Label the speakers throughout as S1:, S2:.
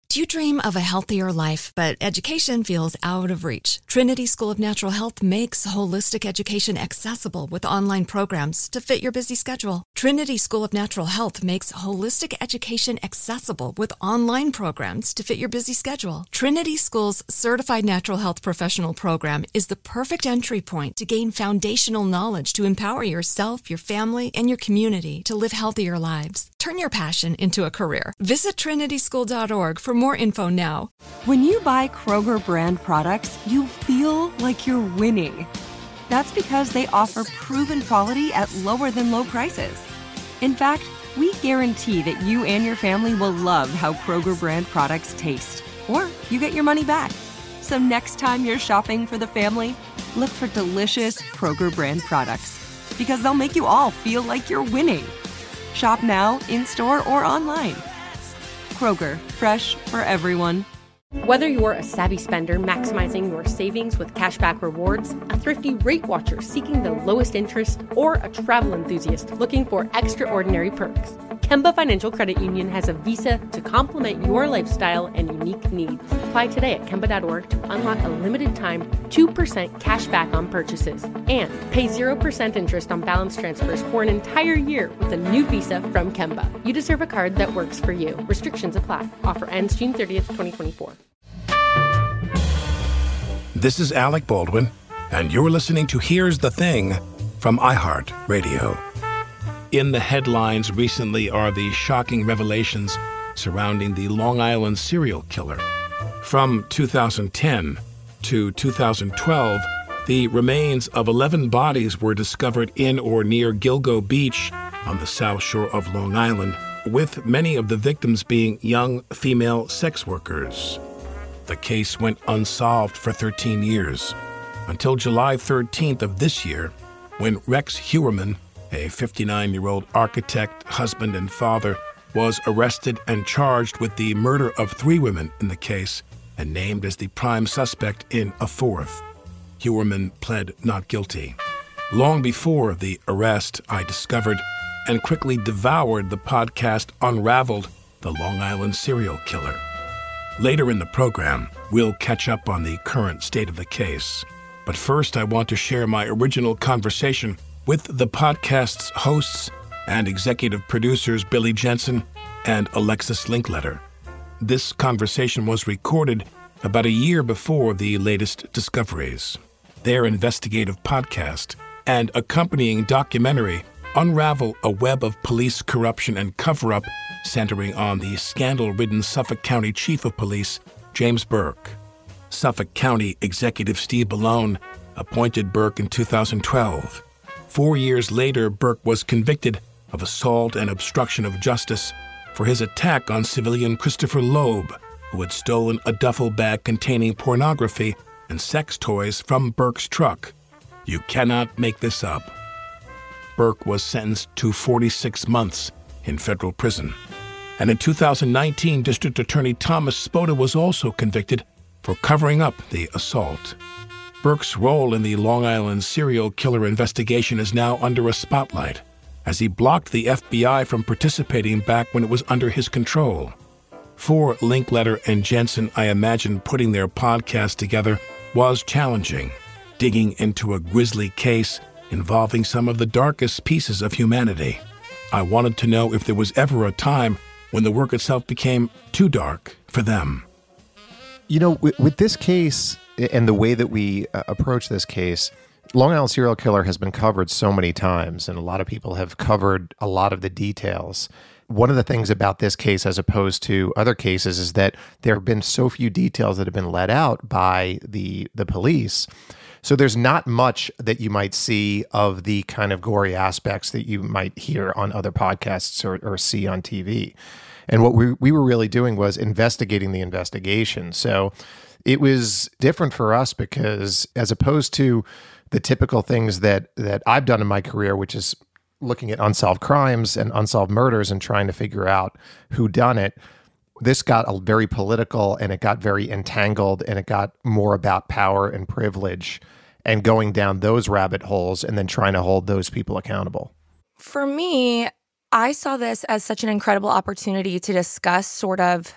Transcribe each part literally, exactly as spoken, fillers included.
S1: Do you dream of a healthier life, but education feels out of reach? Trinity School of Natural Health makes holistic education accessible with online programs to fit your busy schedule. Trinity School of Natural Health makes holistic education accessible with online programs to fit your busy schedule. Trinity School's Certified Natural Health Professional Program is the perfect entry point to gain foundational knowledge to empower yourself, your family, and your community to live healthier lives. Turn your passion into a career. Visit trinity school dot org for more info now.
S2: When you buy Kroger brand products, you feel like you're winning. That's because they offer proven quality at lower than low prices. In fact, we guarantee that you and your family will love how Kroger brand products taste, or you get your money back. So next time you're shopping for the family, look for delicious Kroger brand products, because they'll make you all feel like you're winning. Shop now, in-store, or online. Kroger, fresh for everyone.
S3: Whether you're a savvy spender maximizing your savings with cashback rewards, a thrifty rate watcher seeking the lowest interest, or a travel enthusiast looking for extraordinary perks, Kemba Financial Credit Union has a visa to complement your lifestyle and unique needs. Apply today at Kemba dot org to unlock a limited time two percent cash back on purchases and pay zero percent interest on balance transfers for an entire year with a new visa from Kemba. You deserve a card that works for you. Restrictions apply. Offer ends June thirtieth, twenty twenty-four.
S4: This is Alec Baldwin, and you're listening to Here's the Thing from iHeartRadio. In the headlines recently are the shocking revelations surrounding the Long Island serial killer. From two thousand ten to two thousand twelve, the remains of eleven bodies were discovered in or near Gilgo Beach on the south shore of Long Island, with many of the victims being young female sex workers. The case went unsolved for thirteen years, until July thirteenth of this year, when Rex Heuermann, a fifty-nine-year-old architect, husband, and father, was arrested and charged with the murder of three women in the case and named as the prime suspect in a fourth. Heuermann pled not guilty. Long before the arrest, I discovered and quickly devoured the podcast Unraveled, the Long Island Serial Killer. Later in the program, we'll catch up on the current state of the case. But first, I want to share my original conversation with the podcast's hosts and executive producers Billy Jensen and Alexis Linkletter. This conversation was recorded about a year before the latest discoveries. Their investigative podcast and accompanying documentary unravel a web of police corruption and cover-up centering on the scandal-ridden Suffolk County Chief of Police, James Burke. Suffolk County Executive Steve Bellone appointed Burke in two thousand twelve. Four years later, Burke was convicted of assault and obstruction of justice for his attack on civilian Christopher Loeb, who had stolen a duffel bag containing pornography and sex toys from Burke's truck. You cannot make this up. Burke was sentenced to forty-six months in federal prison. And in two thousand nineteen, District Attorney Thomas Spota was also convicted for covering up the assault. Burke's role in the Long Island serial killer investigation is now under a spotlight, as he blocked the F B I from participating back when it was under his control. For Linkletter and Jensen, I imagine putting their podcast together was challenging, digging into a grisly case involving some of the darkest pieces of humanity. I wanted to know if there was ever a time when the work itself became too dark for them.
S5: You know, with, with this case and the way that we uh, approach this case, Long Island serial killer has been covered so many times, and a lot of people have covered a lot of the details. One of the things about this case, as opposed to other cases, is that there have been so few details that have been let out by the the police. So there's not much that you might see of the kind of gory aspects that you might hear on other podcasts or, or see on T V. And what we we were really doing was investigating the investigation. So it was different for us because, as opposed to the typical things that that I've done in my career, which is looking at unsolved crimes and unsolved murders and trying to figure out who done it, this got very political, and it got very entangled, and it got more about power and privilege and going down those rabbit holes and then trying to hold those people accountable.
S6: For me, I saw this as such an incredible opportunity to discuss sort of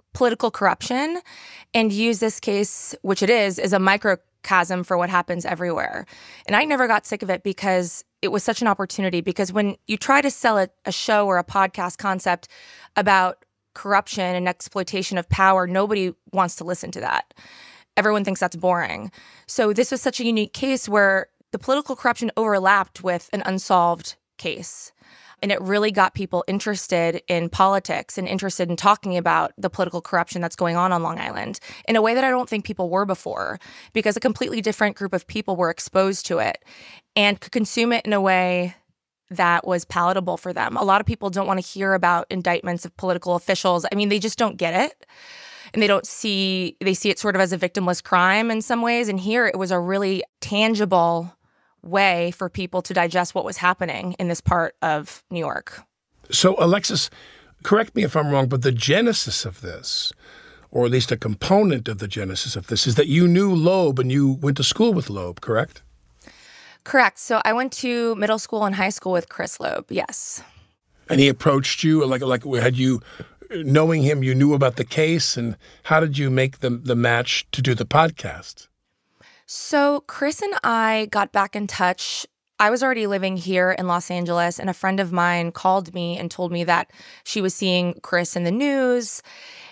S6: political corruption and use this case, which it is, as a microcosm for what happens everywhere. And I never got sick of it because it was such an opportunity. Because when you try to sell a, a show or a podcast concept about corruption and exploitation of power, nobody wants to listen to that. Everyone thinks that's boring. So this was such a unique case where the political corruption overlapped with an unsolved case. And it really got people interested in politics and interested in talking about the political corruption that's going on on Long Island in a way that I don't think people were before, because a completely different group of people were exposed to it and could consume it in a way that was palatable for them. A lot of people don't want to hear about indictments of political officials. I mean, they just don't get it. And they don't see, they see it sort of as a victimless crime in some ways. And here it was a really tangible way for people to digest what was happening in this part of New York.
S4: So, Alexis, correct me if I'm wrong, but the genesis of this, or at least a component of the genesis of this, is that you knew Loeb and you went to school with Loeb, correct?
S6: Correct. So I went to middle school and high school with Chris Loeb, yes.
S4: And he approached you, like, like had you, knowing him, you knew about the case, and how did you make the, the match to do the podcast?
S6: So Chris and I got back in touch. I was already living here in Los Angeles, and a friend of mine called me and told me that she was seeing Chris in the news.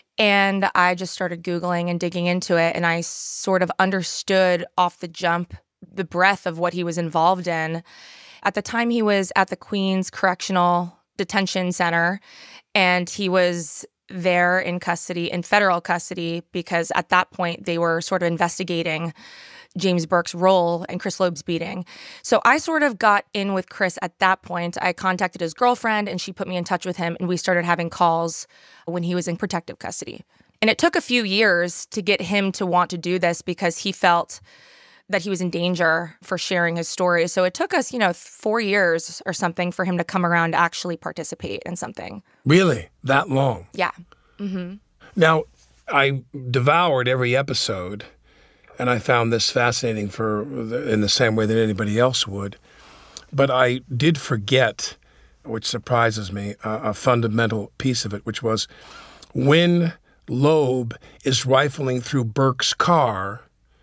S6: And I just started Googling and digging into it, and I sort of understood off the jump the breadth of what he was involved in. At the time, he was at the Queens Correctional Detention Center, and he was there in custody, in federal custody, because at that point, they were sort of investigating James Burke's role in Chris Loeb's beating. So I sort of got in with Chris at that point. I contacted his girlfriend, and she put me in touch with him, and we started having calls when he was in protective custody. And it took a few years to get him to want to do this because he felt that he was in danger for sharing his story. So it took us, you know, four years or something for him to come around to actually participate in something.
S4: Really? That long?
S6: Yeah. Mm-hmm.
S4: Now, I devoured every episode, and I found this fascinating for in the same way that anybody else would. But I did forget, which surprises me, a, a fundamental piece of it, which was when Loeb is rifling through Burke's car,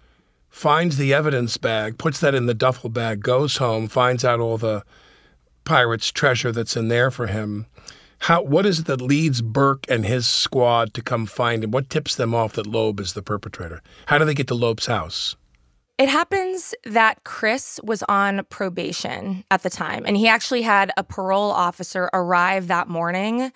S4: finds the evidence bag, puts that in the duffel bag, goes home, finds out all the pirate's treasure that's in there for him. How? What is it that leads Burke and his squad to come find him? What tips them off that Loeb is the perpetrator? How do they get to Loeb's house?
S6: It happens that Chris was on probation at the time, and he actually had a parole officer arrive that morning.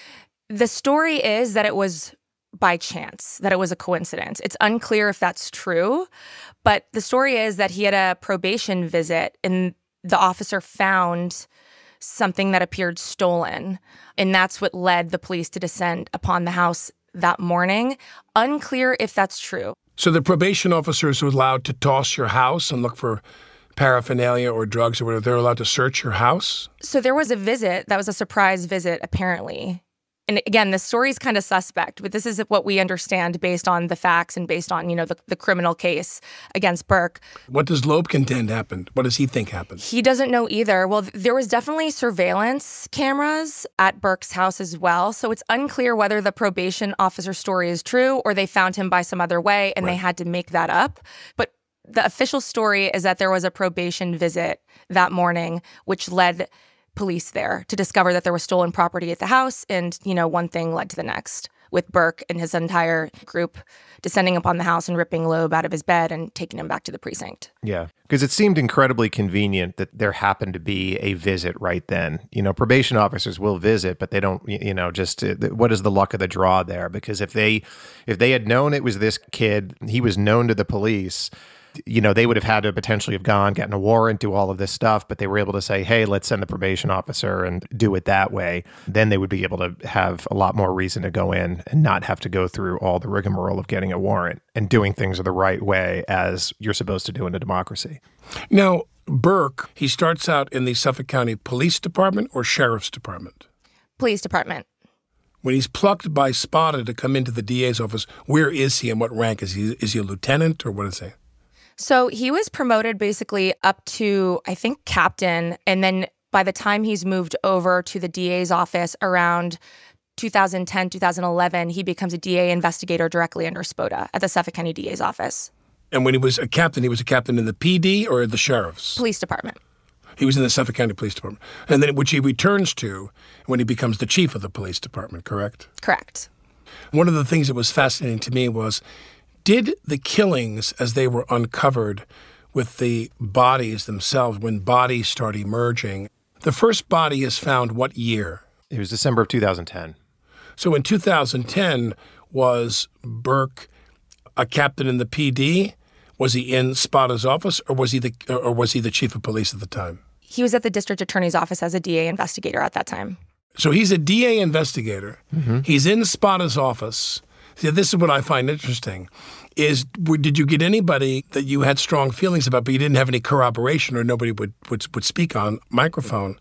S6: The story is that it was by chance, that it was a coincidence. It's unclear if that's true, but the story is that he had a probation visit, and the officer found something that appeared stolen. And that's what led the police to descend upon the house that morning. Unclear if that's true.
S4: So the probation officers were allowed to toss your house and look for paraphernalia or drugs or whatever. They're allowed to search your house?
S6: So there was a visit. That was a surprise visit, apparently. And again, the story is kind of suspect, but this is what we understand based on the facts and based on, you know, the, the criminal case against Burke.
S4: What does Loeb contend happened? What does he think happened?
S6: He doesn't know either. Well, there was definitely surveillance cameras at Burke's house as well. So it's unclear whether the probation officer's story is true or they found him by some other way and right. They had to make that up. But the official story is that there was a probation visit that morning, which led police there to discover that there was stolen property at the house. And, you know, one thing led to the next, with Burke and his entire group descending upon the house and ripping Loeb out of his bed and taking him back to the precinct.
S5: Yeah, because it seemed incredibly convenient that there happened to be a visit right then. You know, probation officers will visit, but they don't, you know, just uh, what is the luck of the draw there? Because if they if they had known it was this kid, he was known to the police, you know, they would have had to potentially have gone, gotten a warrant, do all of this stuff, but they were able to say, hey, let's send the probation officer and do it that way. Then they would be able to have a lot more reason to go in and not have to go through all the rigmarole of getting a warrant and doing things the right way as you're supposed to do in a democracy.
S4: Now, Burke, he starts out in the Suffolk County Police Department or Sheriff's Department?
S6: Police Department.
S4: When he's plucked by Spada to come into the D A's office, where is he and what rank is he? Is he a lieutenant or what is he?
S6: So he was promoted basically up to, I think, captain. And then by the time he's moved over to the D A's office around two thousand ten, two thousand eleven, he becomes a D A investigator directly under Spota at the Suffolk County D A's office.
S4: And when he was a captain, he was a captain in the P D or the sheriff's?
S6: Police department.
S4: He was in the Suffolk County Police Department. And then, which he returns to when he becomes the chief of the police department, correct?
S6: Correct.
S4: One of the things that was fascinating to me was, did the killings as they were uncovered with the bodies themselves, when bodies start emerging, the first body is found what year?
S5: It was December of two thousand ten.
S4: So in two thousand ten, was Burke a captain in the P D? Was he in Spota's office, or was he the or was he the chief of police at the time?
S6: He was at the district attorney's office as a D A investigator at that time.
S4: So he's a D A investigator.
S5: Mm-hmm.
S4: He's in Spota's office. See, this is what I find interesting, is did you get anybody that you had strong feelings about, but you didn't have any corroboration or nobody would, would, would speak on microphone?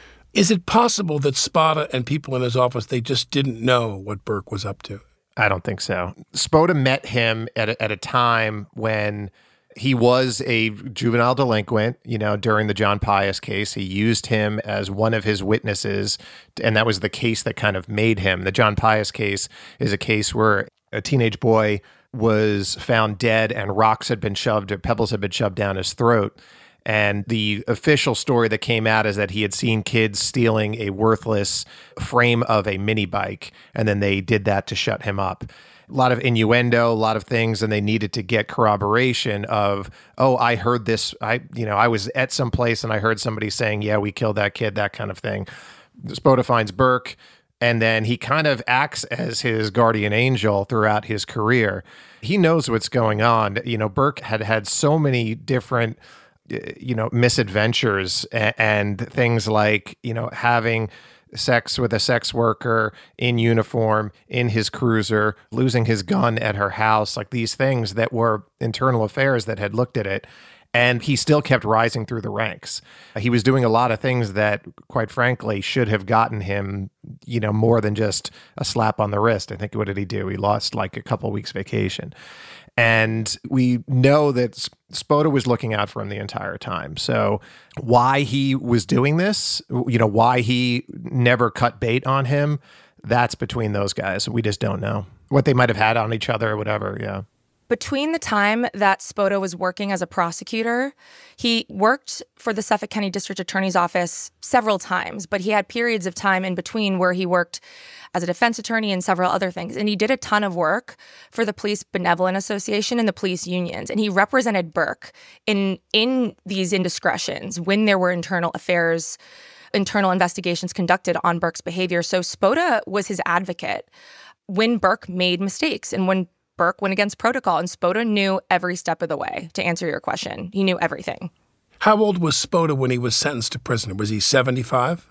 S4: Is it possible that Spota and people in his office, they just didn't know what Burke was up to?
S5: I don't think so. Spota met him at a, at a time when he was a juvenile delinquent, you know, during the John Pius case. He used him as one of his witnesses, and that was the case that kind of made him. The John Pius case is a case where a teenage boy was found dead and rocks had been shoved, or pebbles had been shoved down his throat. And the official story that came out is that he had seen kids stealing a worthless frame of a mini bike, and then they did that to shut him up. A lot of innuendo, a lot of things, and they needed to get corroboration of, oh, I heard this, I, you know, I was at some place and I heard somebody saying, yeah, we killed that kid, that kind of thing. Spota finds Burke, and then he kind of acts as his guardian angel throughout his career. He knows what's going on. You know, Burke had had so many different, you know, misadventures and, and things like, you know, having sex with a sex worker in uniform in his cruiser, losing his gun at her house, like these things that were internal affairs that had looked at it. And he still kept rising through the ranks. He was doing a lot of things that, quite frankly, should have gotten him, you know, more than just a slap on the wrist. I think, what did he do? He lost like a couple weeks vacation. And we know that Spota was looking out for him the entire time. So why he was doing this, you know, why he never cut bait on him, that's between those guys. We just don't know what they might have had on each other or whatever. Yeah.
S6: Between the time that Spota was working as a prosecutor, he worked for the Suffolk County District Attorney's Office several times, but he had periods of time in between where he worked as a defense attorney and several other things. And he did a ton of work for the Police Benevolent Association and the police unions. And he represented Burke in, in these indiscretions when there were internal affairs, internal investigations conducted on Burke's behavior. So Spota was his advocate when Burke made mistakes and when Burke went against protocol, and Spota knew every step of the way, to answer your question. He knew everything.
S4: How old was Spota when he was sentenced to prison? Was he seventy-five?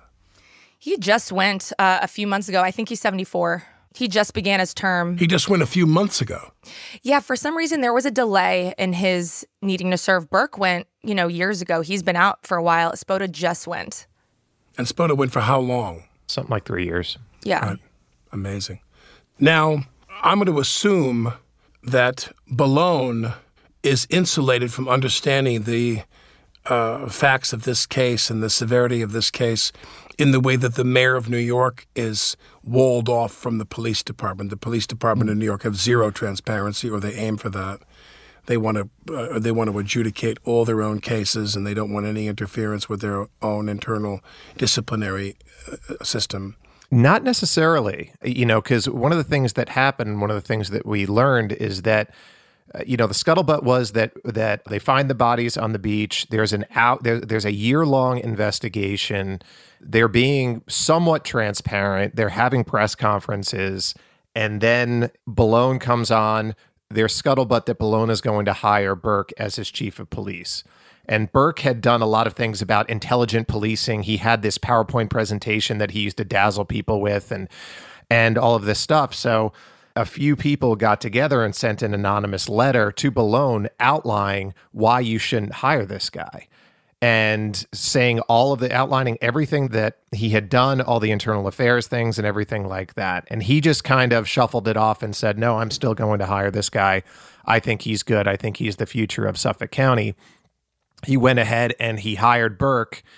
S6: He just went uh, a few months ago. I think he's seventy-four. He just began his term.
S4: He just went a few months ago.
S6: Yeah, for some reason, there was a delay in his needing to serve. Burke went, you know, years ago. He's been out for a while. Spota just went.
S4: And Spota went for how long?
S5: Something like three years.
S6: Yeah.
S4: Right. Amazing. Now, I'm going to assume that Bellone is insulated from understanding the uh, facts of this case and the severity of this case in the way that the mayor of New York is walled off from the police department. The police department in New York have zero transparency, or they aim for that. They want to uh, they want to adjudicate all their own cases, and they don't want any interference with their own internal disciplinary uh, system.
S5: Not necessarily, you know, because one of the things that happened, one of the things that we learned is that, uh, you know, the scuttlebutt was that that they find the bodies on the beach. There's an out there, there's a year long investigation. They're being somewhat transparent. They're having press conferences, and then Bellone comes on. There's scuttlebutt that Bellone is going to hire Burke as his chief of police. And Burke had done a lot of things about intelligent policing. He had this PowerPoint presentation that he used to dazzle people with and and all of this stuff. So a few people got together and sent an anonymous letter to Bellone outlining why you shouldn't hire this guy, and saying all of the, outlining everything that he had done, all the internal affairs things and everything like that. And he just kind of shuffled it off and said, no, I'm still going to hire this guy. I think he's good. I think he's the future of Suffolk County. He went ahead and he hired Burke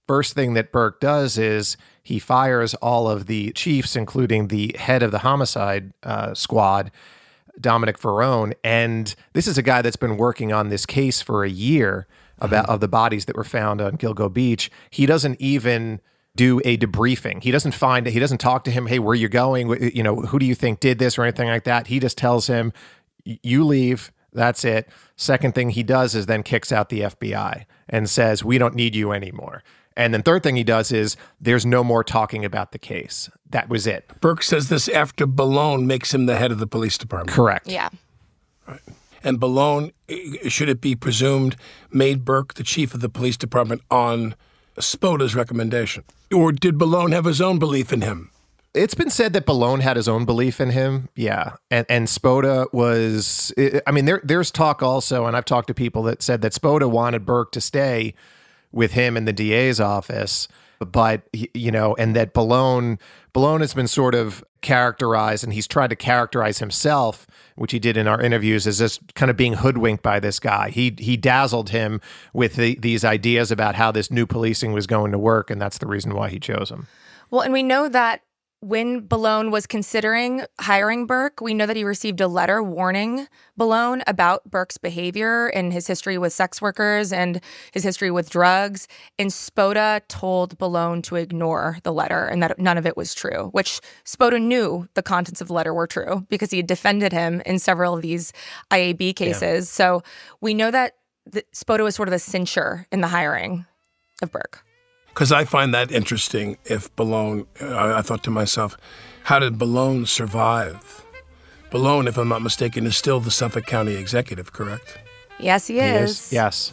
S5: First thing that Burke does is he fires all of the chiefs, including the head of the homicide uh, squad, Dominic Ferrone. And this is a guy that's been working on this case for a year about mm-hmm. of the bodies that were found on Gilgo Beach. He doesn't even do a debriefing. He doesn't find it. He doesn't talk to him. Hey, where are you going? You know, who do you think did this or anything like that? He just tells him, you leave. That's it. Second thing he does is then kicks out the F B I and says, we don't need you anymore. And then third thing he does is there's no more talking about the case. That was it.
S4: Burke says this after Bellone makes him the head of the police department.
S5: Correct.
S6: Yeah.
S4: Right. And Bellone, should it be presumed, made Burke the chief of the police department on Spoda's recommendation? Or did Bellone have his own belief in him?
S5: It's been said that Bellone had his own belief in him, yeah. And and Spoda was, I mean, there there's talk also, and I've talked to people that said that Spoda wanted Burke to stay with him in the D A's office, but, you know, and that Bellone, Bellone has been sort of characterized, and he's tried to characterize himself, which he did in our interviews, as just kind of being hoodwinked by this guy. He he dazzled him with the, these ideas about how this new policing was going to work, and that's the reason why he chose him.
S6: Well, and we know that when Bellone was considering hiring Burke, we know that he received a letter warning Bellone about Burke's behavior and his history with sex workers and his history with drugs. And Spoda told Bellone to ignore the letter and that none of it was true, which Spoda knew the contents of the letter were true because he had defended him in several of these I A B cases. Yeah. So we know that the, Spoda was sort of the cincher in the hiring of Burke.
S4: Because I find that interesting. If Bellone, I, I thought to myself, how did Bellone survive? Bellone, if I'm not mistaken, is still the Suffolk County executive, correct?
S6: Yes, he is.
S5: He is. Yes.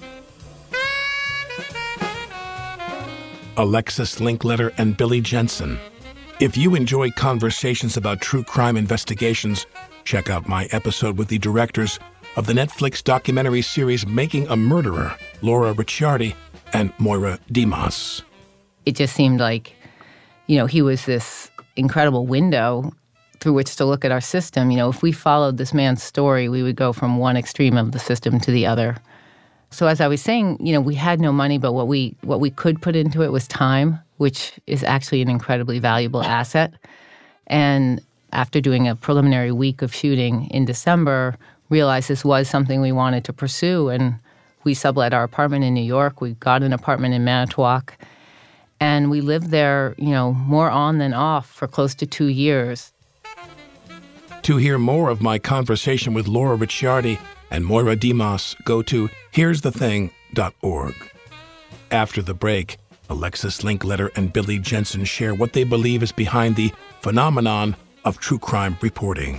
S4: Alexis Linkletter and Billy Jensen. If you enjoy conversations about true crime investigations, check out my episode with the directors of the Netflix documentary series Making a Murderer, Laura Ricciardi and Moira Dimas.
S7: It just seemed like, you know, he was this incredible window through which to look at our system. You know, if we followed this man's story, we would go from one extreme of the system to the other. So as I was saying, you know, we had no money, but what we what we could put into it was time, which is actually an incredibly valuable asset. And after doing a preliminary week of shooting in December, realized this was something we wanted to pursue. And we sublet our apartment in New York. We got an apartment in Manitowoc. And we lived there, you know, more on than off for close to two years.
S4: To hear more of my conversation with Laura Ricciardi and Moira Dimas, go to here's the thing dot org. After the break, Alexis Linkletter and Billy Jensen share what they believe is behind the phenomenon of true crime reporting.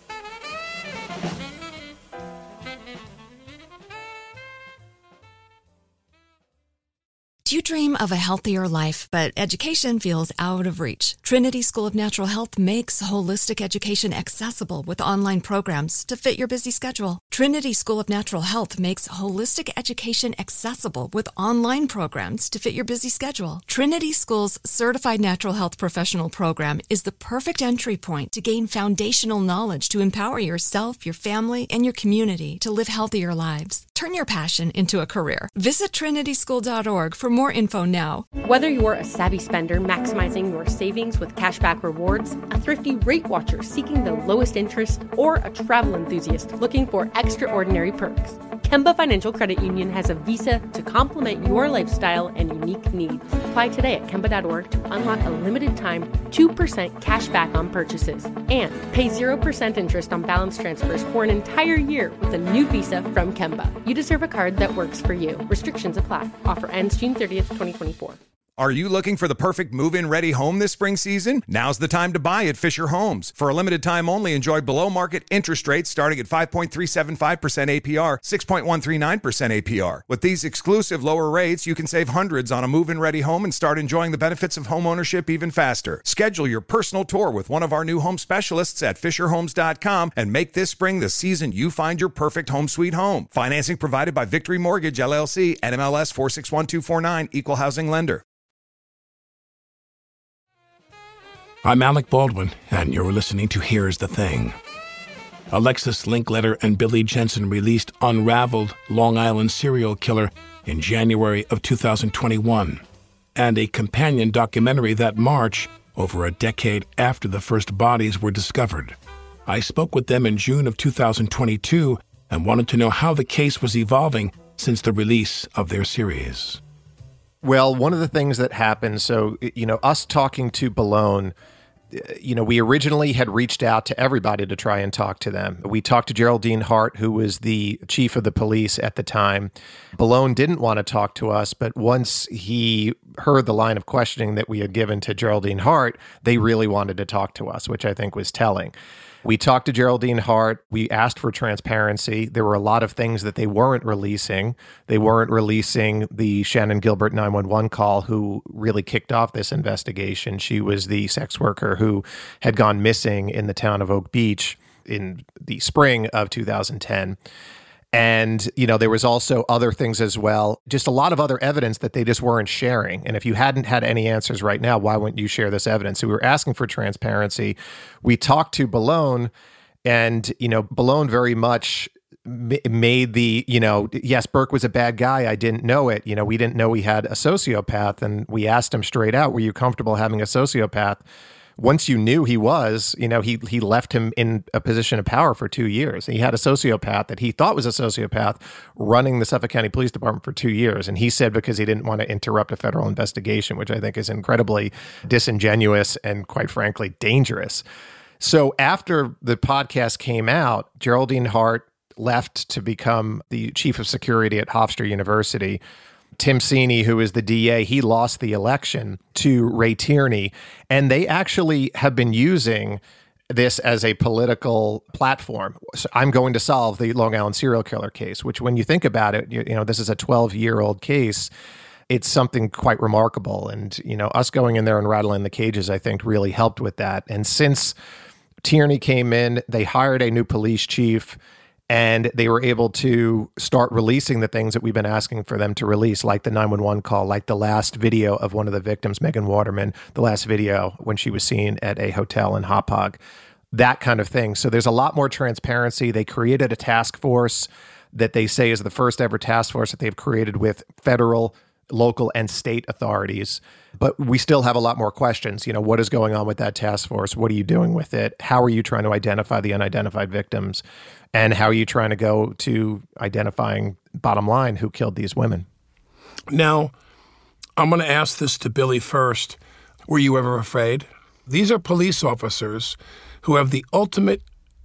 S1: Do you dream of a healthier life, but education feels out of reach? Trinity School of Natural Health makes holistic education accessible with online programs to fit your busy schedule. Trinity School of Natural Health makes holistic education accessible with online programs to fit your busy schedule. Trinity School's Certified Natural Health Professional Program is the perfect entry point to gain foundational knowledge to empower yourself, your family, and your community to live healthier lives. Turn your passion into a career. Visit trinity school dot org for more info now.
S3: Whether you're a savvy spender maximizing your savings with cashback rewards, a thrifty rate watcher seeking the lowest interest, or a travel enthusiast looking for extraordinary perks, Kemba Financial Credit Union has a visa to complement your lifestyle and unique needs. Apply today at kemba dot org to unlock a limited time two percent cash back on purchases and pay zero percent interest on balance transfers for an entire year with a new visa from Kemba. You deserve a card that works for you. Restrictions apply. Offer ends June thirtieth, twenty twenty-four.
S8: Are you looking for the perfect move-in ready home this spring season? Now's the time to buy at Fisher Homes. For a limited time only, enjoy below-market interest rates starting at five point three seven five percent A P R, six point one three nine percent A P R. With these exclusive lower rates, you can save hundreds on a move-in ready home and start enjoying the benefits of home ownership even faster. Schedule your personal tour with one of our new home specialists at fisher homes dot com and make this spring the season you find your perfect home sweet home. Financing provided by Victory Mortgage, L L C, N M L S four six one two four nine, Equal Housing Lender.
S4: I'm Alec Baldwin, and you're listening to Here's the Thing. Alexis Linkletter and Billy Jensen released Unraveled, Long Island Serial Killer in January of two thousand twenty-one. and a companion documentary that March, over a decade after the first bodies were discovered. I spoke with them in June of two thousand twenty-two and wanted to know how the case was evolving since the release of their series.
S5: Well, one of the things that happened, so, you know, us talking to Bellone, you know, we originally had reached out to everybody to try and talk to them. We talked to Geraldine Hart, who was the chief of the police at the time. Bellone didn't want to talk to us, but once he heard the line of questioning that we had given to Geraldine Hart, they really wanted to talk to us, which I think was telling. We talked to Geraldine Hart. We asked for transparency. There were a lot of things that they weren't releasing. They weren't releasing the Shannan Gilbert nine one one call, who really kicked off this investigation. She was the sex worker who had gone missing in the town of Oak Beach in the spring of two thousand ten. And, you know, there was also other things as well, just a lot of other evidence that they just weren't sharing. And if you hadn't had any answers right now, why wouldn't you share this evidence? So we were asking for transparency. We talked to Bellone, and, you know, Bellone very much made the, you know, yes, Burke was a bad guy. I didn't know it. You know, we didn't know he had a sociopath. And we asked him straight out, were you comfortable having a sociopath? Once you knew he was, you know, he he left him in a position of power for two years. He had a sociopath that he thought was a sociopath running the Suffolk County Police Department for two years. And he said because he didn't want to interrupt a federal investigation, which I think is incredibly disingenuous and, quite frankly, dangerous. So after the podcast came out, Geraldine Hart left to become the chief of security at Hofstra University. Tim Sini, who is the D A, he lost the election to Ray Tierney, and they actually have been using this as a political platform. So I'm going to solve the Long Island serial killer case, which, when you think about it, you, you know, this is a twelve-year-old case. It's something quite remarkable. And, you know, us going in there and rattling the cages, I think, really helped with that. And since Tierney came in, they hired a new police chief, and they were able to start releasing the things that we've been asking for them to release, like the nine one one call, like the last video of one of the victims, Megan Waterman, the last video when she was seen at a hotel in Hauppauge, that kind of thing. So there's a lot more transparency. They created a task force that they say is the first ever task force that they've created with federal, local, and state authorities. But we still have a lot more questions. You know, what is going on with that task force? What are you doing with it? How are you trying to identify the unidentified victims? And how are you trying to go to identifying, bottom line, who killed these women?
S4: Now, I'm going to ask this to Billy first. Were you ever afraid? These are police officers who have the ultimate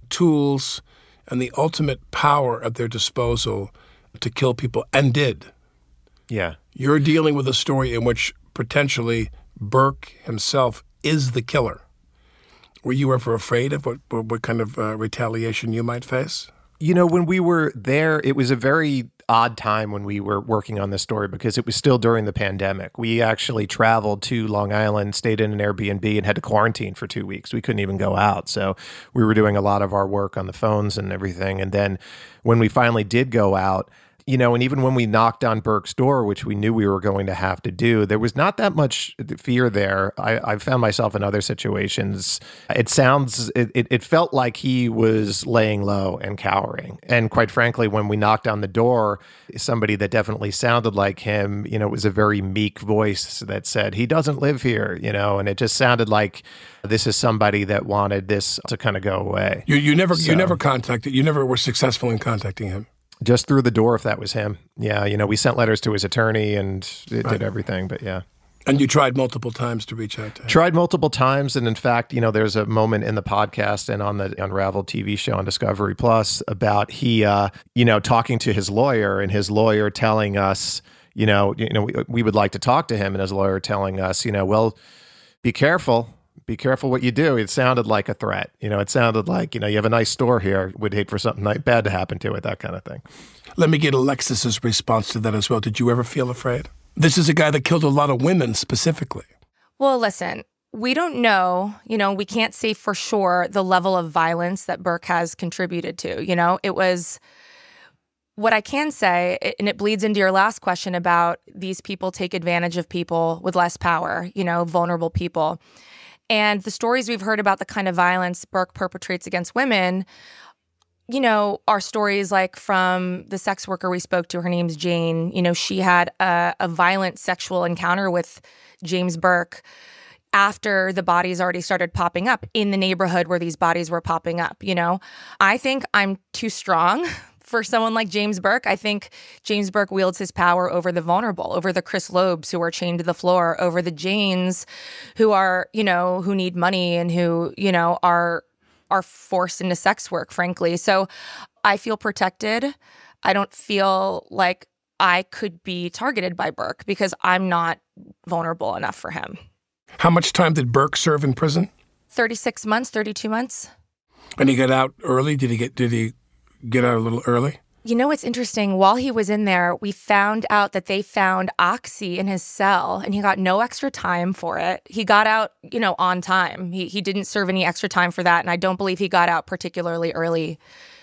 S4: tools and the ultimate power at their disposal to kill people, and did.
S5: Yeah.
S4: You're dealing with a story in which potentially Burke himself is the killer. Were you ever afraid of what, what kind of uh, retaliation you might face?
S5: You know, when we were there, it was a very odd time when we were working on this story because it was still during the pandemic. We actually traveled to Long Island, stayed in an Airbnb, and had to quarantine for two weeks. We couldn't even go out. So we were doing a lot of our work on the phones and everything. And then when we finally did go out, you know, and even when we knocked on Burke's door, which we knew we were going to have to do, there was not that much fear there. I, I found myself in other situations. It sounds, it, it, it felt like he was laying low and cowering. And quite frankly, when we knocked on the door, somebody that definitely sounded like him, you know, it was a very meek voice that said, he doesn't live here, you know, and it just sounded like this is somebody that wanted this to kind of go away.
S4: You, you never,
S5: so,
S4: you never contacted, you never were successful in contacting him.
S5: Just through the door, if that was him. Yeah, you know, we sent letters to his attorney and it right. did everything, but yeah.
S4: And you tried multiple times to reach out to him?
S5: Tried multiple times, and in fact, you know, there's a moment in the podcast and on the Unraveled T V show on Discovery Plus about he, uh, you know, talking to his lawyer, and his lawyer telling us, you know, you know, we, we would like to talk to him, and his lawyer telling us, you know, well, be careful. Be careful what you do. It sounded like a threat. You know, it sounded like, you know, you have a nice store here. Would hate for something bad to happen to it, that kind of thing.
S4: Let me get Alexis's response to that as well. Did you ever feel afraid? This is a guy that killed a lot of women specifically.
S6: Well, listen, we don't know, you know, we can't say for sure the level of violence that Burke has contributed to. You know, it was, what I can say, and it bleeds into your last question about these people take advantage of people with less power, you know, vulnerable people. And the stories we've heard about the kind of violence Burke perpetrates against women you know, our stories like from the sex worker we spoke to, her name's Jane. You know, she had a, a violent sexual encounter with James Burke after the bodies already started popping up in the neighborhood where these bodies were popping up, you know. I think I'm too strong for someone like James Burke. I think James Burke wields his power over the vulnerable, over the Chris Lobes who are chained to the floor, over the Janes who are, you know, who need money and who, you know, are are forced into sex work, frankly. So I feel protected. I don't feel like I could be targeted by Burke because I'm not vulnerable enough for him.
S4: How much time did Burke serve in prison?
S6: thirty-six months, thirty-two months.
S4: And he got out early? Did he get did he get out a little early?
S6: You know what's interesting? While he was in there, we found out that they found Oxy in his cell, and he got no extra time for it. He got out, you know, on time. He he didn't serve any extra time for that, and I don't believe he got out particularly early.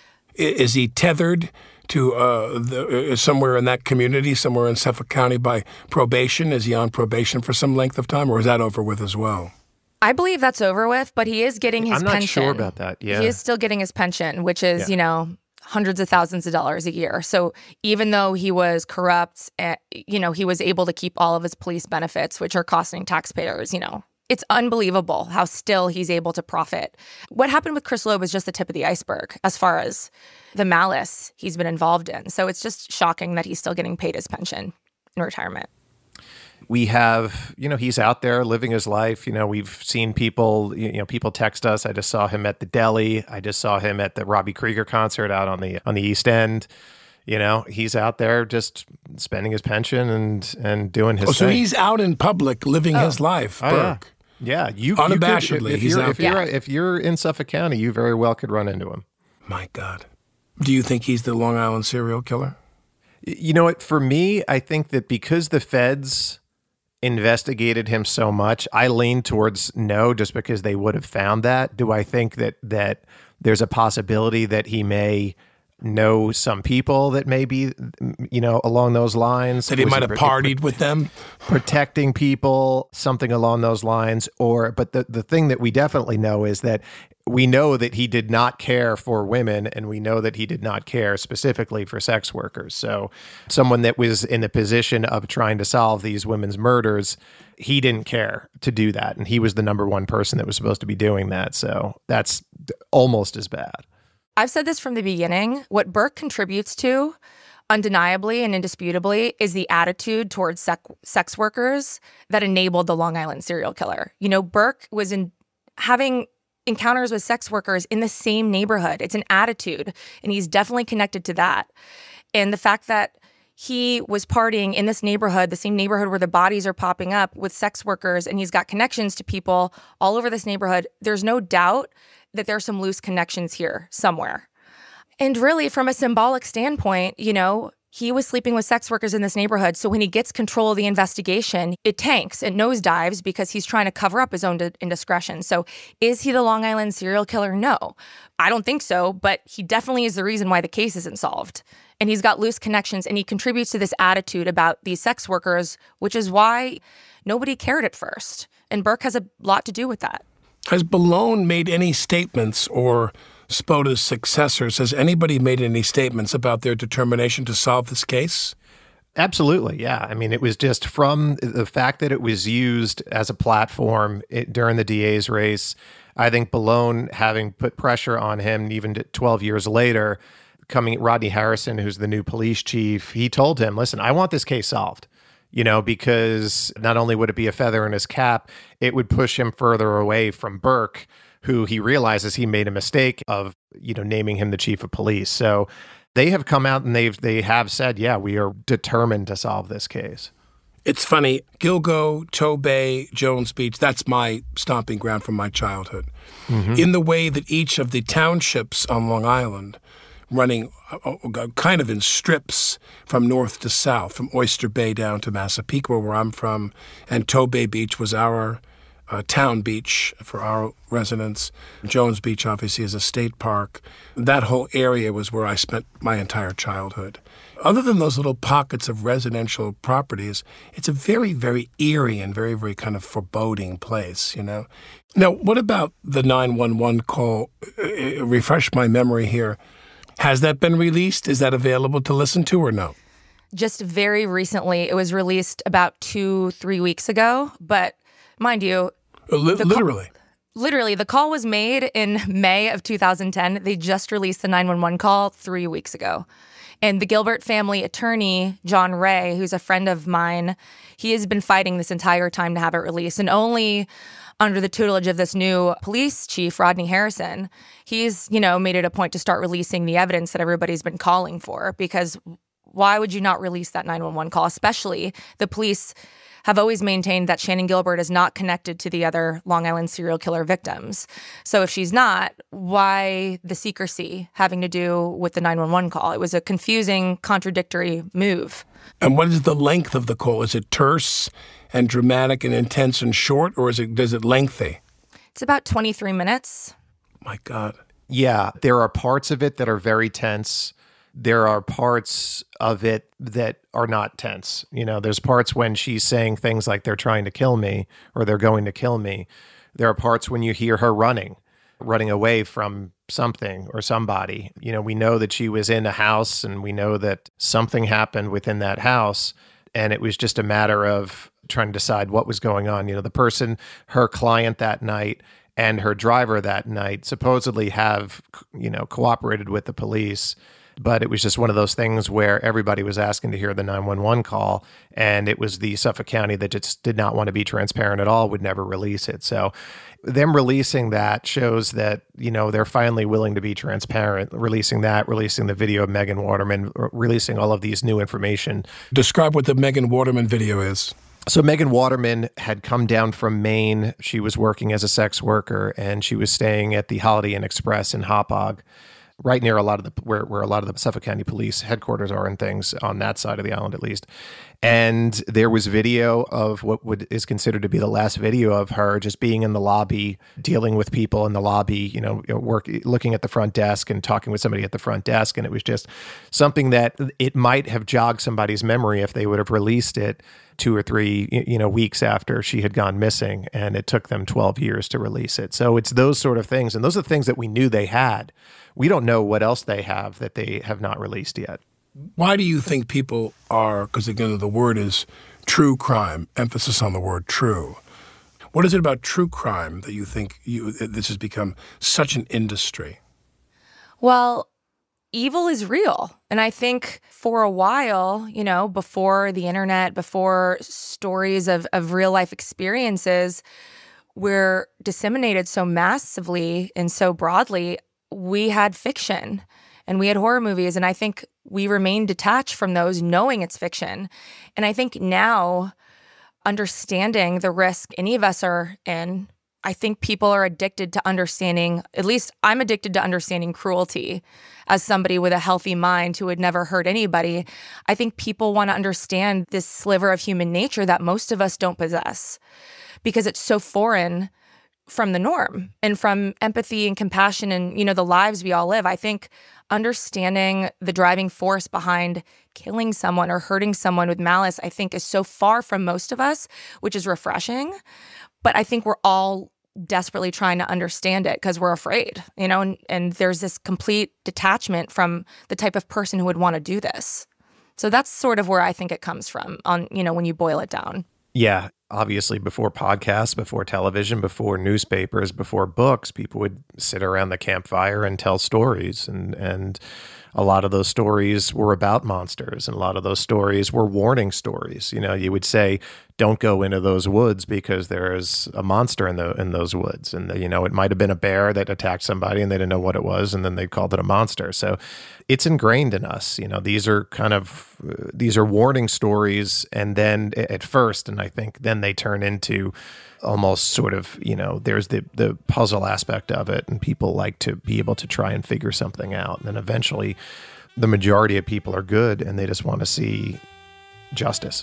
S4: Is he tethered to uh, the, uh, somewhere in that community, somewhere in Suffolk County by probation? Is he on probation for some length of time, or is that over with as well?
S6: I believe that's over with, but he is getting his
S5: I'm not
S6: pension.
S5: sure about that, yeah.
S6: He is still getting his pension, which is,
S5: Yeah.
S6: you know, hundreds of thousands of dollars a year. So even though he was corrupt, uh, you know, he was able to keep all of his police benefits, which are costing taxpayers, you know. It's unbelievable how still he's able to profit. What happened with Chris Loeb is just the tip of the iceberg as far as the malice he's been involved in. So it's just shocking that he's still getting paid his pension in retirement.
S5: We have, you know, he's out there living his life. You know, we've seen people, you know, people text us. I just saw him at the deli. I just saw him at the Robbie Krieger concert out on the on the East End. You know, he's out there just spending his pension and and doing his
S4: Oh, so
S5: thing.
S4: he's out in public living
S5: Oh.
S4: his life,
S5: Oh,
S4: Burke.
S5: Yeah, you
S4: Unabashedly,
S5: you could, if
S4: he's
S5: you're,
S4: out
S5: if
S4: there.
S5: you're if you're in Suffolk County, you very well could run into him.
S4: My God. Do you think he's the Long Island serial killer?
S5: You know what? For me, I think that because the feds investigated him so much, I lean towards no, just because they would have found that. Do I think that that there's a possibility that he may know some people that may be, you know, along those lines?
S4: That he
S5: Was
S4: might have
S5: pro-
S4: partied with them?
S5: protecting people, something along those lines? Or, but the, the thing that we definitely know is that we know that he did not care for women, and we know that he did not care specifically for sex workers. So someone that was in the position of trying to solve these women's murders, he didn't care to do that. And he was the number one person that was supposed to be doing that. So that's almost as bad.
S6: I've said this from the beginning. What Burke contributes to, undeniably and indisputably, is the attitude towards sec- sex workers that enabled the Long Island serial killer. You know, Burke was in having encounters with sex workers in the same neighborhood. It's an attitude, and he's definitely connected to that. And the fact that he was partying in this neighborhood, the same neighborhood where the bodies are popping up with sex workers, and he's got connections to people all over this neighborhood, there's no doubt that there's some loose connections here somewhere. And really, from a symbolic standpoint, you know, he was sleeping with sex workers in this neighborhood. So when he gets control of the investigation, it tanks, it nosedives because he's trying to cover up his own d- indiscretion. So is he the Long Island serial killer? No, I don't think so. But he definitely is the reason why the case isn't solved. And he's got loose connections, and he contributes to this attitude about these sex workers, which is why nobody cared at first. And Burke has a lot to do with that.
S4: Has Bellone made any statements, or Spoda's successors, has anybody made any statements about their determination to solve this case?
S5: Absolutely, yeah. I mean, it was just from the fact that it was used as a platform it, during the D A's race. I think Bellone, having put pressure on him even twelve years later, coming Rodney Harrison, who's the new police chief, he told him, listen, I want this case solved. You know, because not only would it be a feather in his cap, it would push him further away from Burke, who he realizes he made a mistake of, you know, naming him the chief of police. So they have come out and they've they have said, yeah, we are determined to solve this case.
S4: It's funny, Gilgo, Tobey, Jones Beach, that's my stomping ground from my childhood. Mm-hmm. In the way that each of the townships on Long Island, running kind of in strips from north to south, from Oyster Bay down to Massapequa, where I'm from, and Tobey Beach was our uh, town beach for our residents. Jones Beach, obviously, is a state park. That whole area was where I spent my entire childhood. Other than those little pockets of residential properties, it's a very, very eerie and very, very kind of foreboding place, you know? Now, what about the nine one one call? Uh, refresh my memory here. Has that been released? Is that available to listen to or no?
S6: Just very recently. It was released about two, three weeks ago. But mind you...
S4: Uh, li- literally?
S6: Call, literally. The call was made in May of two thousand ten. They just released the nine one one call three weeks ago. And the Gilbert family attorney, John Ray, who's a friend of mine, he has been fighting this entire time to have it released. And only under the tutelage of this new police chief, Rodney Harrison, he's, you know, made it a point to start releasing the evidence that everybody's been calling for. Because why would you not release that nine one one call? Especially the police have always maintained that Shannan Gilbert is not connected to the other Long Island serial killer victims. So if she's not, why the secrecy having to do with the nine one one call? It was a confusing, contradictory move.
S4: And what is the length of the call? Is it terse and dramatic and intense and short, or is it, is it lengthy?
S6: It's about twenty-three minutes.
S4: My God.
S5: Yeah, there are parts of it that are very tense. There are parts of it that are not tense. You know, there's parts when she's saying things like they're trying to kill me or they're going to kill me. There are parts when you hear her running, running away from something or somebody. You know, we know that she was in a house and we know that something happened within that house, and it was just a matter of trying to decide what was going on. You know, the person, her client that night and her driver that night supposedly have, you know, cooperated with the police. But it was just one of those things where everybody was asking to hear the nine one one call, and it was the Suffolk County that just did not want to be transparent at all, would never release it. So them releasing that shows that, you know, they're finally willing to be transparent, releasing that, releasing the video of Megan Waterman, releasing all of these new information.
S4: Describe what the Megan Waterman video is.
S5: So Megan Waterman had come down from Maine. She was working as a sex worker, and she was staying at the Holiday Inn Express in Hauppauge, right near a lot of the where, where a lot of the Suffolk County Police headquarters are and things, on that side of the island at least. And there was video of what would is considered to be the last video of her just being in the lobby, dealing with people in the lobby, you know, work, looking at the front desk and talking with somebody at the front desk. And it was just something that it might have jogged somebody's memory if they would have released it two or three, you know, weeks after she had gone missing, and it took them twelve years to release it. So it's those sort of things. And those are the things that we knew they had. We don't know what else they have that they have not released yet.
S4: Why do you think people are, because again, the word is true crime, emphasis on the word true. What is it about true crime that you think you, this has become such an industry?
S6: Well, evil is real. And I think for a while, you know, before the internet, before stories of, of real life experiences were disseminated so massively and so broadly, we had fiction and we had horror movies. And I think we remain detached from those, knowing it's fiction. And I think now, understanding the risk any of us are in, I think people are addicted to understanding, at least I'm addicted to understanding cruelty as somebody with a healthy mind who would never hurt anybody. I think people want to understand this sliver of human nature that most of us don't possess because it's so foreign from the norm and from empathy and compassion and, you know, the lives we all live. I think understanding the driving force behind killing someone or hurting someone with malice, I think is so far from most of us, which is refreshing. But I think we're all desperately trying to understand it because we're afraid, you know, and, and there's this complete detachment from the type of person who would want to do this. So that's sort of where I think it comes from on, you know, when you boil it down.
S5: Yeah. Obviously, before podcasts, before television, before newspapers, before books, people would sit around the campfire and tell stories. And, and a lot of those stories were about monsters. And a lot of those stories were warning stories. You know, you would say, don't go into those woods because there's a monster in the in those woods. And, you know, it might have been a bear that attacked somebody and they didn't know what it was. And then they called it a monster. So it's ingrained in us. You know, these are kind of, uh, these are warning stories. And then at first, and I think then they turn into almost sort of, you know, there's the, the puzzle aspect of it. And people like to be able to try and figure something out. And then eventually the majority of people are good and they just want to see justice.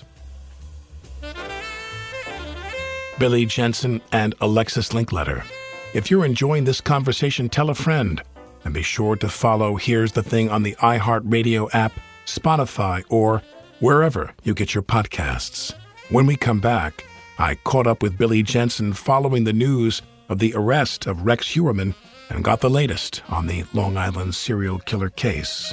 S4: Billy Jensen and Alexis Linkletter. If you're enjoying this conversation, tell a friend. And be sure to follow Here's the Thing on the iHeartRadio app, Spotify, or wherever you get your podcasts. When we come back, I caught up with Billy Jensen following the news of the arrest of Rex Heuermann and got the latest on the Long Island serial killer case.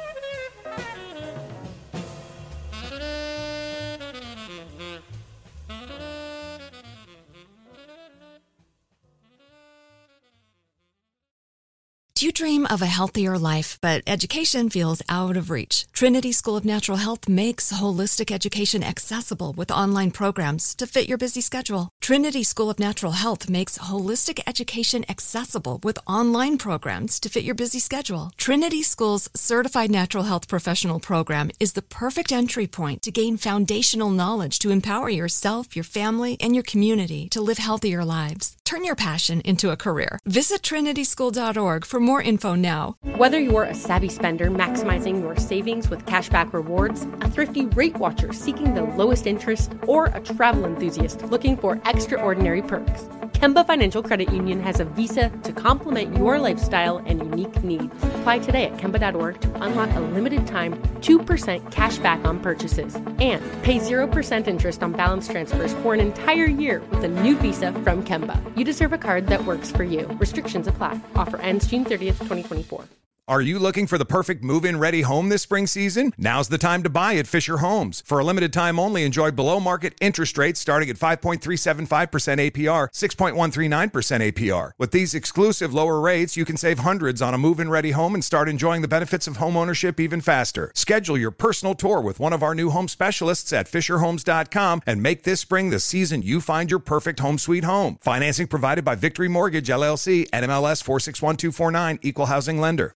S1: Do you dream of a healthier life, but education feels out of reach? Trinity School of Natural Health makes holistic education accessible with online programs to fit your busy schedule. Trinity School of Natural Health makes holistic education accessible with online programs to fit your busy schedule. Trinity School's Certified Natural Health Professional Program is the perfect entry point to gain foundational knowledge to empower yourself, your family, and your community to live healthier lives. Turn your passion into a career. Visit trinity school dot org for more info now.
S3: Whether you're a savvy spender maximizing your savings with cashback rewards, a thrifty rate watcher seeking the lowest interest, or a travel enthusiast looking for extraordinary perks, Kemba Financial Credit Union has a visa to complement your lifestyle and unique needs. Apply today at kemba dot org to unlock a limited time two percent cash back on purchases and pay zero percent interest on balance transfers for an entire year with a new visa from Kemba. You deserve a card that works for you. Restrictions apply. Offer ends June thirtieth, twenty twenty-four.
S8: Are you looking for the perfect move-in ready home this spring season? Now's the time to buy at Fisher Homes. For a limited time only, enjoy below-market interest rates starting at five point three seven five percent A P R, six point one three nine percent A P R. With these exclusive lower rates, you can save hundreds on a move-in ready home and start enjoying the benefits of home ownership even faster. Schedule your personal tour with one of our new home specialists at fisher homes dot com and make this spring the season you find your perfect home sweet home. Financing provided by Victory Mortgage, L L C, N M L S four six one two four nine, Equal Housing Lender.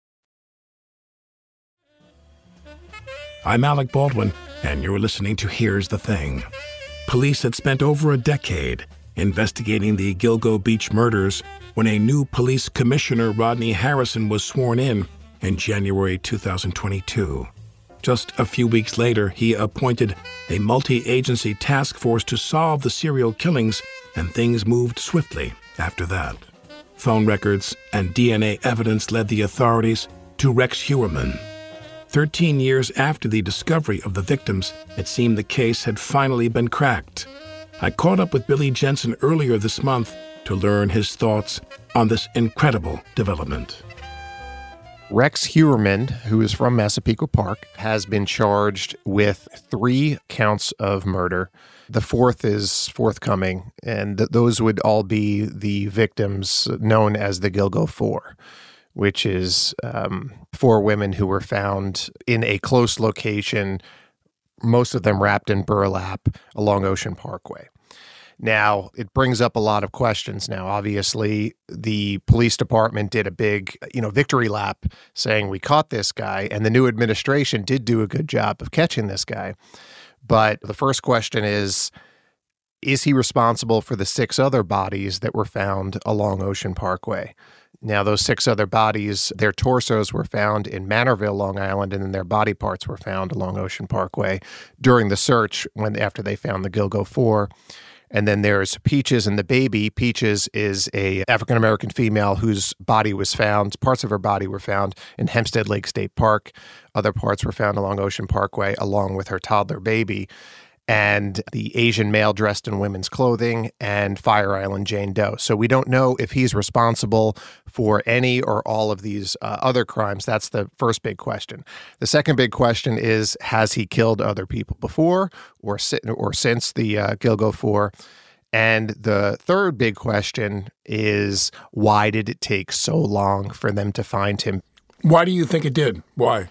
S4: I'm Alec Baldwin, and you're listening to Here's the Thing. Police had spent over a decade investigating the Gilgo Beach murders when a new police commissioner, Rodney Harrison, was sworn in in January two thousand twenty-two. Just a few weeks later, he appointed a multi-agency task force to solve the serial killings, and things moved swiftly after that. Phone records and D N A evidence led the authorities to Rex Heuermann. Thirteen years after the discovery of the victims, it seemed the case had finally been cracked. I caught up with Billy Jensen earlier this month to learn his thoughts on this incredible development.
S5: Rex Heuermann, who is from Massapequa Park, has been charged with three counts of murder. The fourth is forthcoming, and th- those would all be the victims known as the Gilgo Four, which is um, four women who were found in a close location, most of them wrapped in burlap along Ocean Parkway. Now, it brings up a lot of questions now. Obviously, the police department did a big, you know, victory lap saying we caught this guy, and the new administration did do a good job of catching this guy. But the first question is, is he responsible for the six other bodies that were found along Ocean Parkway? Now, those six other bodies, their torsos were found in Manorville, Long Island, and then their body parts were found along Ocean Parkway during the search when after they found the Gilgo Four. And then there's Peaches and the baby. Peaches is a African-American female whose body was found, parts of her body were found in Hempstead Lake State Park. Other parts were found along Ocean Parkway, along with her toddler baby. And the Asian male dressed in women's clothing, and Fire Island Jane Doe. So we don't know if he's responsible for any or all of these uh, other crimes. That's the first big question. The second big question is, has he killed other people before or, si- or since the uh, Gilgo Four? And the third big question is, why did it take so long for them to find him?
S4: Why do you think it did? Why?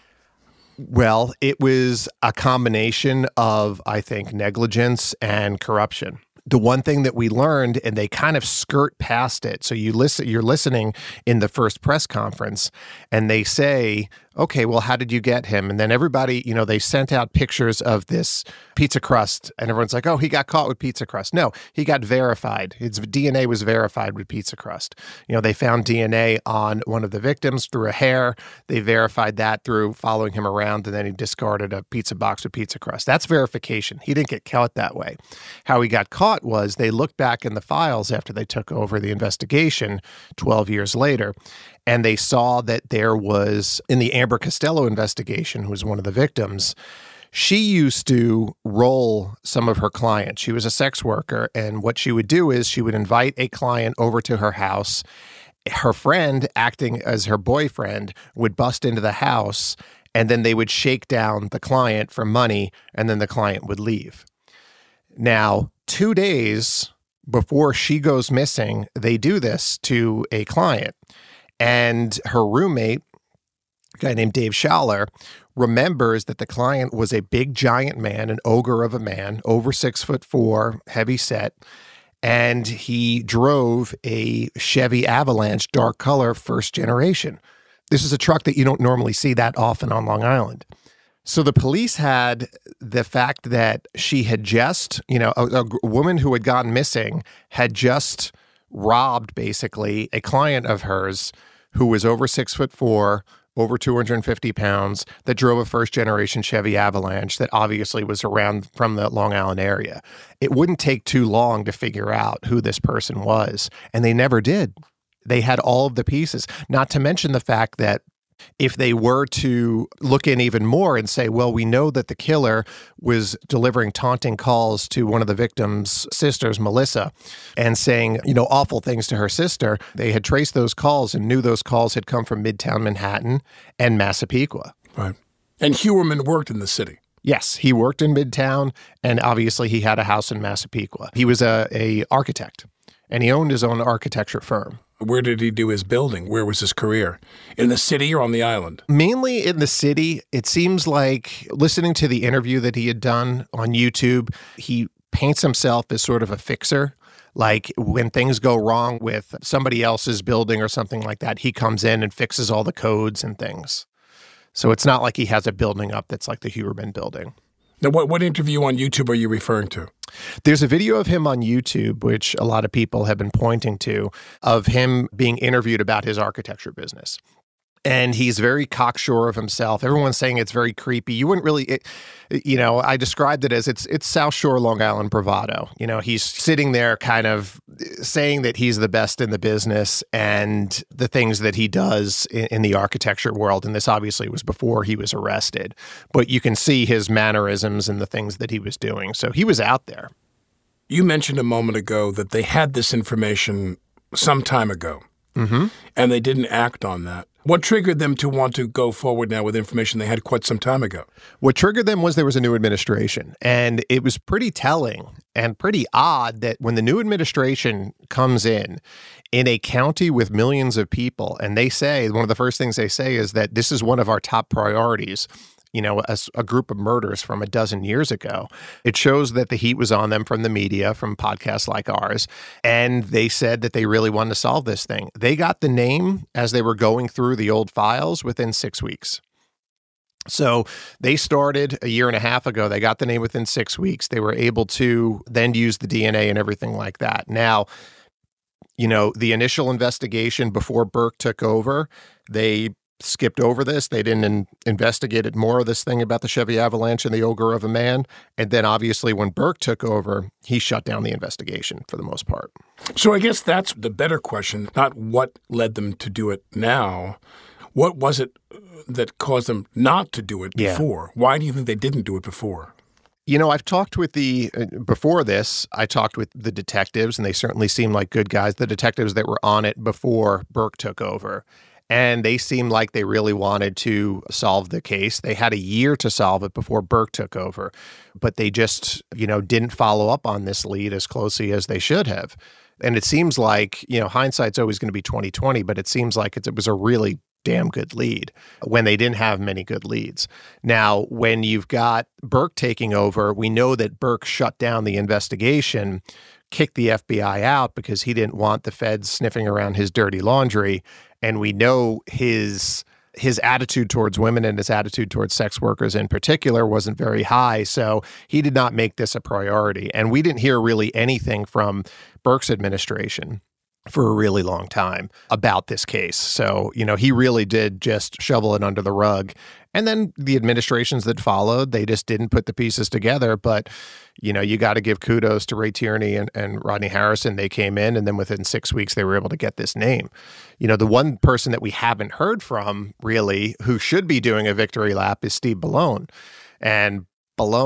S5: Well, it was a combination of, I think, negligence and corruption. The one thing that we learned, and they kind of skirt past it. So you listen, you're listening in the first press conference, and they say, okay, well, how did you get him? And then everybody, you know, they sent out pictures of this pizza crust, and everyone's like, oh, he got caught with pizza crust. No, he got verified. His D N A was verified with pizza crust. You know, they found D N A on one of the victims through a hair. They verified that through following him around, and then he discarded a pizza box with pizza crust. That's verification. He didn't get caught that way. How he got caught was they looked back in the files after they took over the investigation twelve years later, and they saw that there was, in the Amber Costello investigation, who was one of the victims, she used to roll some of her clients. She was a sex worker, and what she would do is she would invite a client over to her house, her friend, acting as her boyfriend, would bust into the house, and then they would shake down the client for money, and then the client would leave. Now, two days before she goes missing, they do this to a client. And her roommate, a guy named Dave Schaller, remembers that the client was a big giant man, an ogre of a man, over six foot four, heavy set. And he drove a Chevy Avalanche dark color first generation. This is a truck that you don't normally see that often on Long Island. So the police had the fact that she had just, you know, a, a woman who had gone missing had just robbed basically a client of hers who was over six foot four, over two hundred fifty pounds, that drove a first generation Chevy Avalanche that obviously was around from the Long Island area. It wouldn't take too long to figure out who this person was, and they never did. They had all of the pieces, not to mention the fact that if they were to look in even more and say, well, we know that the killer was delivering taunting calls to one of the victim's sisters, Melissa, and saying, you know, awful things to her sister, they had traced those calls and knew those calls had come from Midtown Manhattan and Massapequa.
S4: Right. And Heuermann worked in the city.
S5: Yes, he worked in Midtown, and obviously he had a house in Massapequa. He was a, a architect, and he owned his own architecture firm.
S4: Where did he do his building? Where was his career? In the city or on the island?
S5: Mainly in the city. It seems like, listening to the interview that he had done on YouTube, he paints himself as sort of a fixer. Like when things go wrong with somebody else's building or something like that, he comes in and fixes all the codes and things. So it's not like he has a building up that's like the Heuermann building.
S4: Now, what, what interview on YouTube are you referring to?
S5: There's a video of him on YouTube, which a lot of people have been pointing to, of him being interviewed about his architecture business. And he's very cocksure of himself. Everyone's saying it's very creepy. You wouldn't really, it, you know, I described it as it's it's South Shore, Long Island bravado. You know, he's sitting there kind of saying that he's the best in the business and the things that he does in, in the architecture world. And this obviously was before he was arrested. But you can see his mannerisms and the things that he was doing. So he was out there.
S4: You mentioned a moment ago that they had this information some time ago, mm-hmm. and they didn't act on that. What triggered them to want to go forward now with information they had quite some time ago?
S5: What triggered them was there was a new administration, and it was pretty telling and pretty odd that when the new administration comes in, in a county with millions of people, and they say, one of the first things they say is that this is one of our top priorities, you know, a, a group of murders from a dozen years ago. It shows that the heat was on them from the media, from podcasts like ours. And they said that they really wanted to solve this thing. They got the name as they were going through the old files within six weeks. So they started a year and a half ago. They got the name within six weeks. They were able to then use the D N A and everything like that. Now, you know, the initial investigation before Burke took over, they skipped over this. They didn't in- investigate more of this thing about the Chevy Avalanche and the ogre of a man. And then obviously when Burke took over, he shut down the investigation for the most part.
S4: So I guess that's the better question, not what led them to do it now. What was it that caused them not to do it before? Yeah. Why do you think they didn't do it before?
S5: You know, I've talked with the, uh, before this, I talked with the detectives, and they certainly seemed like good guys, the detectives that were on it before Burke took over. And they seemed like they really wanted to solve the case. They had a year to solve it before Burke took over, but they just, you know, didn't follow up on this lead as closely as they should have. And it seems like, you know, hindsight's always going to be twenty twenty, but it seems like it, it was a really damn good lead when they didn't have many good leads. Now, when you've got Burke taking over, we know that Burke shut down the investigation, kicked the F B I out because he didn't want the feds sniffing around his dirty laundry. And we know his his attitude towards women and his attitude towards sex workers in particular wasn't very high. So he did not make this a priority. And we didn't hear really anything from Burke's administration for a really long time about this case. So, you know, he really did just shovel it under the rug. And then the administrations that followed, they just didn't put the pieces together. But, you know, you got to give kudos to Ray Tierney and, and Rodney Harrison. They came in, and then within six weeks, they were able to get this name. You know, the one person that we haven't heard from, really, who should be doing a victory lap is Steve Bellone. And Bellone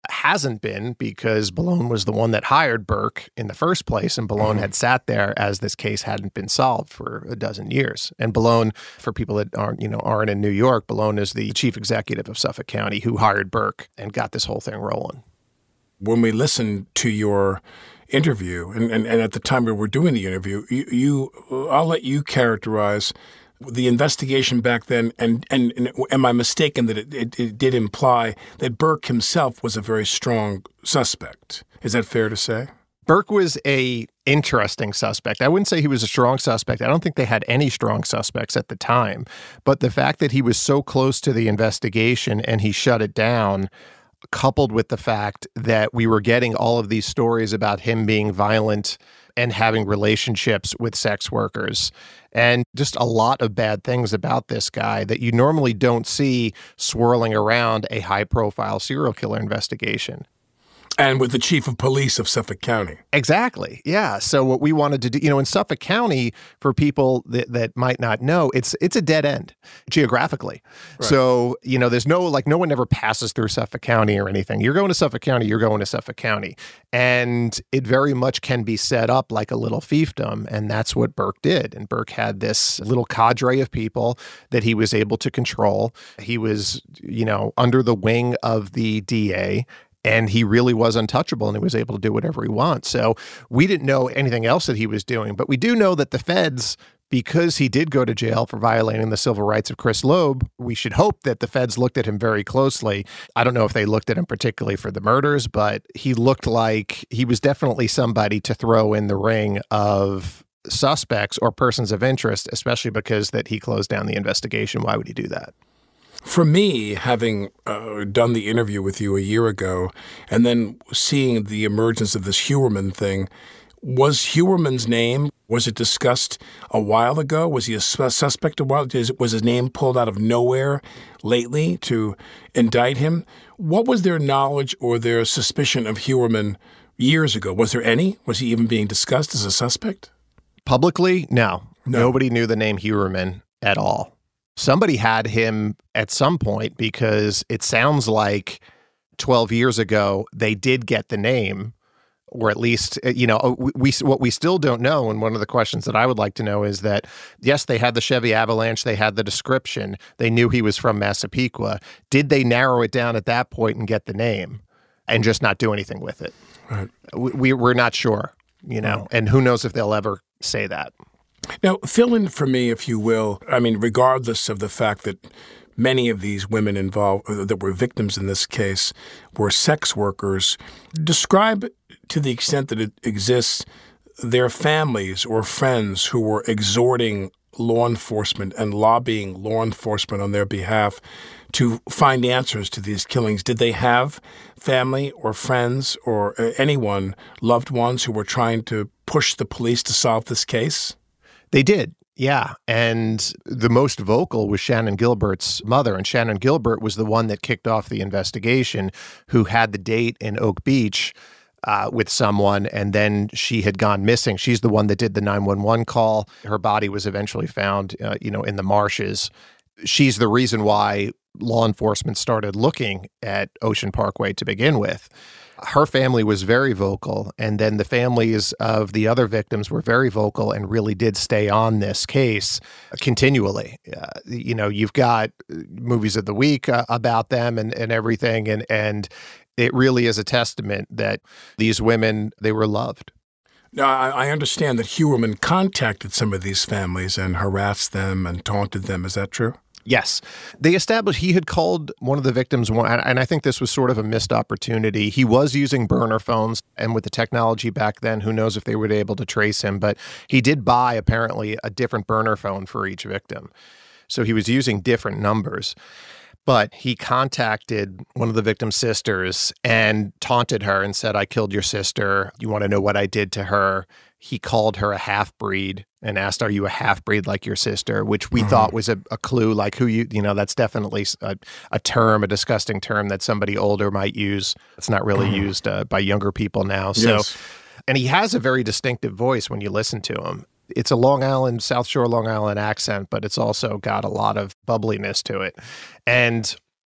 S5: hasn't been, because Bellone was the one that hired Burke in the first place, and Bellone mm-hmm. had sat there as this case hadn't been solved for a dozen years. And Bellone, for people that aren't, you know, aren't in New York, Bellone is the chief executive of Suffolk County who hired Burke and got this whole thing rolling.
S4: When we listened to your interview, and, and, and at the time we were doing the interview, you, you I'll let you characterize the investigation back then, and, and, and am I mistaken that it, it, it did imply that Burke himself was a very strong suspect? Is that fair to say?
S5: Burke was a interesting suspect. I wouldn't say he was a strong suspect. I don't think they had any strong suspects at the time. But the fact that he was so close to the investigation and he shut it down, coupled with the fact that we were getting all of these stories about him being violent and having relationships with sex workers, and just a lot of bad things about this guy that you normally don't see swirling around a high-profile serial killer investigation.
S4: And with the chief of police of Suffolk County.
S5: Exactly. Yeah. So what we wanted to do, you know, in Suffolk County, for people that, that might not know, it's it's a dead end geographically. Right. So, you know, there's no, like, no one ever passes through Suffolk County or anything. You're going to Suffolk County, you're going to Suffolk County. And it very much can be set up like a little fiefdom. And that's what Burke did. And Burke had this little cadre of people that he was able to control. He was, you know, under the wing of the D A. And he really was untouchable, and he was able to do whatever he wants. So we didn't know anything else that he was doing. But we do know that the feds, because he did go to jail for violating the civil rights of Chris Loeb, we should hope that the feds looked at him very closely. I don't know if they looked at him particularly for the murders, but he looked like he was definitely somebody to throw in the ring of suspects or persons of interest, especially because that he closed down the investigation. Why would he do that?
S4: For me, having uh, done the interview with you a year ago and then seeing the emergence of this Heuermann thing, was Heuermann's name, was it discussed a while ago? Was he a suspect a while ago? Was his name pulled out of nowhere lately to indict him? What was their knowledge or their suspicion of Heuermann years ago? Was there any? Was he even being discussed as a suspect?
S5: Publicly, no.
S4: no.
S5: Nobody knew the name Heuermann at all. Somebody had him at some point, because it sounds like twelve years ago they did get the name, or at least, you know, we, we what we still don't know, and one of the questions that I would like to know is that, yes, they had the Chevy Avalanche, they had the description, they knew he was from Massapequa. Did they narrow it down at that point and get the name and just not do anything with it?
S4: Right.
S5: We, we're not sure, you know, and who knows if they'll ever say that.
S4: Now, fill in for me, if you will. I mean, regardless of the fact that many of these women involved that were victims in this case were sex workers, describe, to the extent that it exists, their families or friends who were exhorting law enforcement and lobbying law enforcement on their behalf to find answers to these killings. Did they have family or friends or anyone, loved ones, who were trying to push the police to solve this case?
S5: They did, yeah. And the most vocal was Shannon Gilbert's mother. And Shannon Gilbert was the one that kicked off the investigation, who had the date in Oak Beach uh, with someone, and then she had gone missing. She's the one that did the nine one one call. Her body was eventually found, uh, you know, in the marshes. She's the reason why law enforcement started looking at Ocean Parkway to begin with. Her family was very vocal, and then the families of the other victims were very vocal and really did stay on this case continually. Uh, you know, you've got movies of the week uh, about them and, and everything, and, and it really is a testament that these women, they were loved.
S4: Now, I understand that Heuermann contacted some of these families and harassed them and taunted them. Is that true?
S5: Yes. They established he had called one of the victims, and I think this was sort of a missed opportunity. He was using burner phones, and with the technology back then, who knows if they were able to trace him, but he did buy, apparently, a different burner phone for each victim. So he was using different numbers. But he contacted one of the victim's sisters and taunted her and said, "I killed your sister. You want to know what I did to her?" He called her a half-breed and asked, "Are you a half-breed like your sister?" Which we mm-hmm. thought was a, a clue, like who you, you know, that's definitely a, a term, a disgusting term that somebody older might use. It's not really mm-hmm. used uh, by younger people now. So,
S4: yes.
S5: And he has a very distinctive voice when you listen to him. It's a Long Island, South Shore Long Island accent, but it's also got a lot of bubbliness to it. And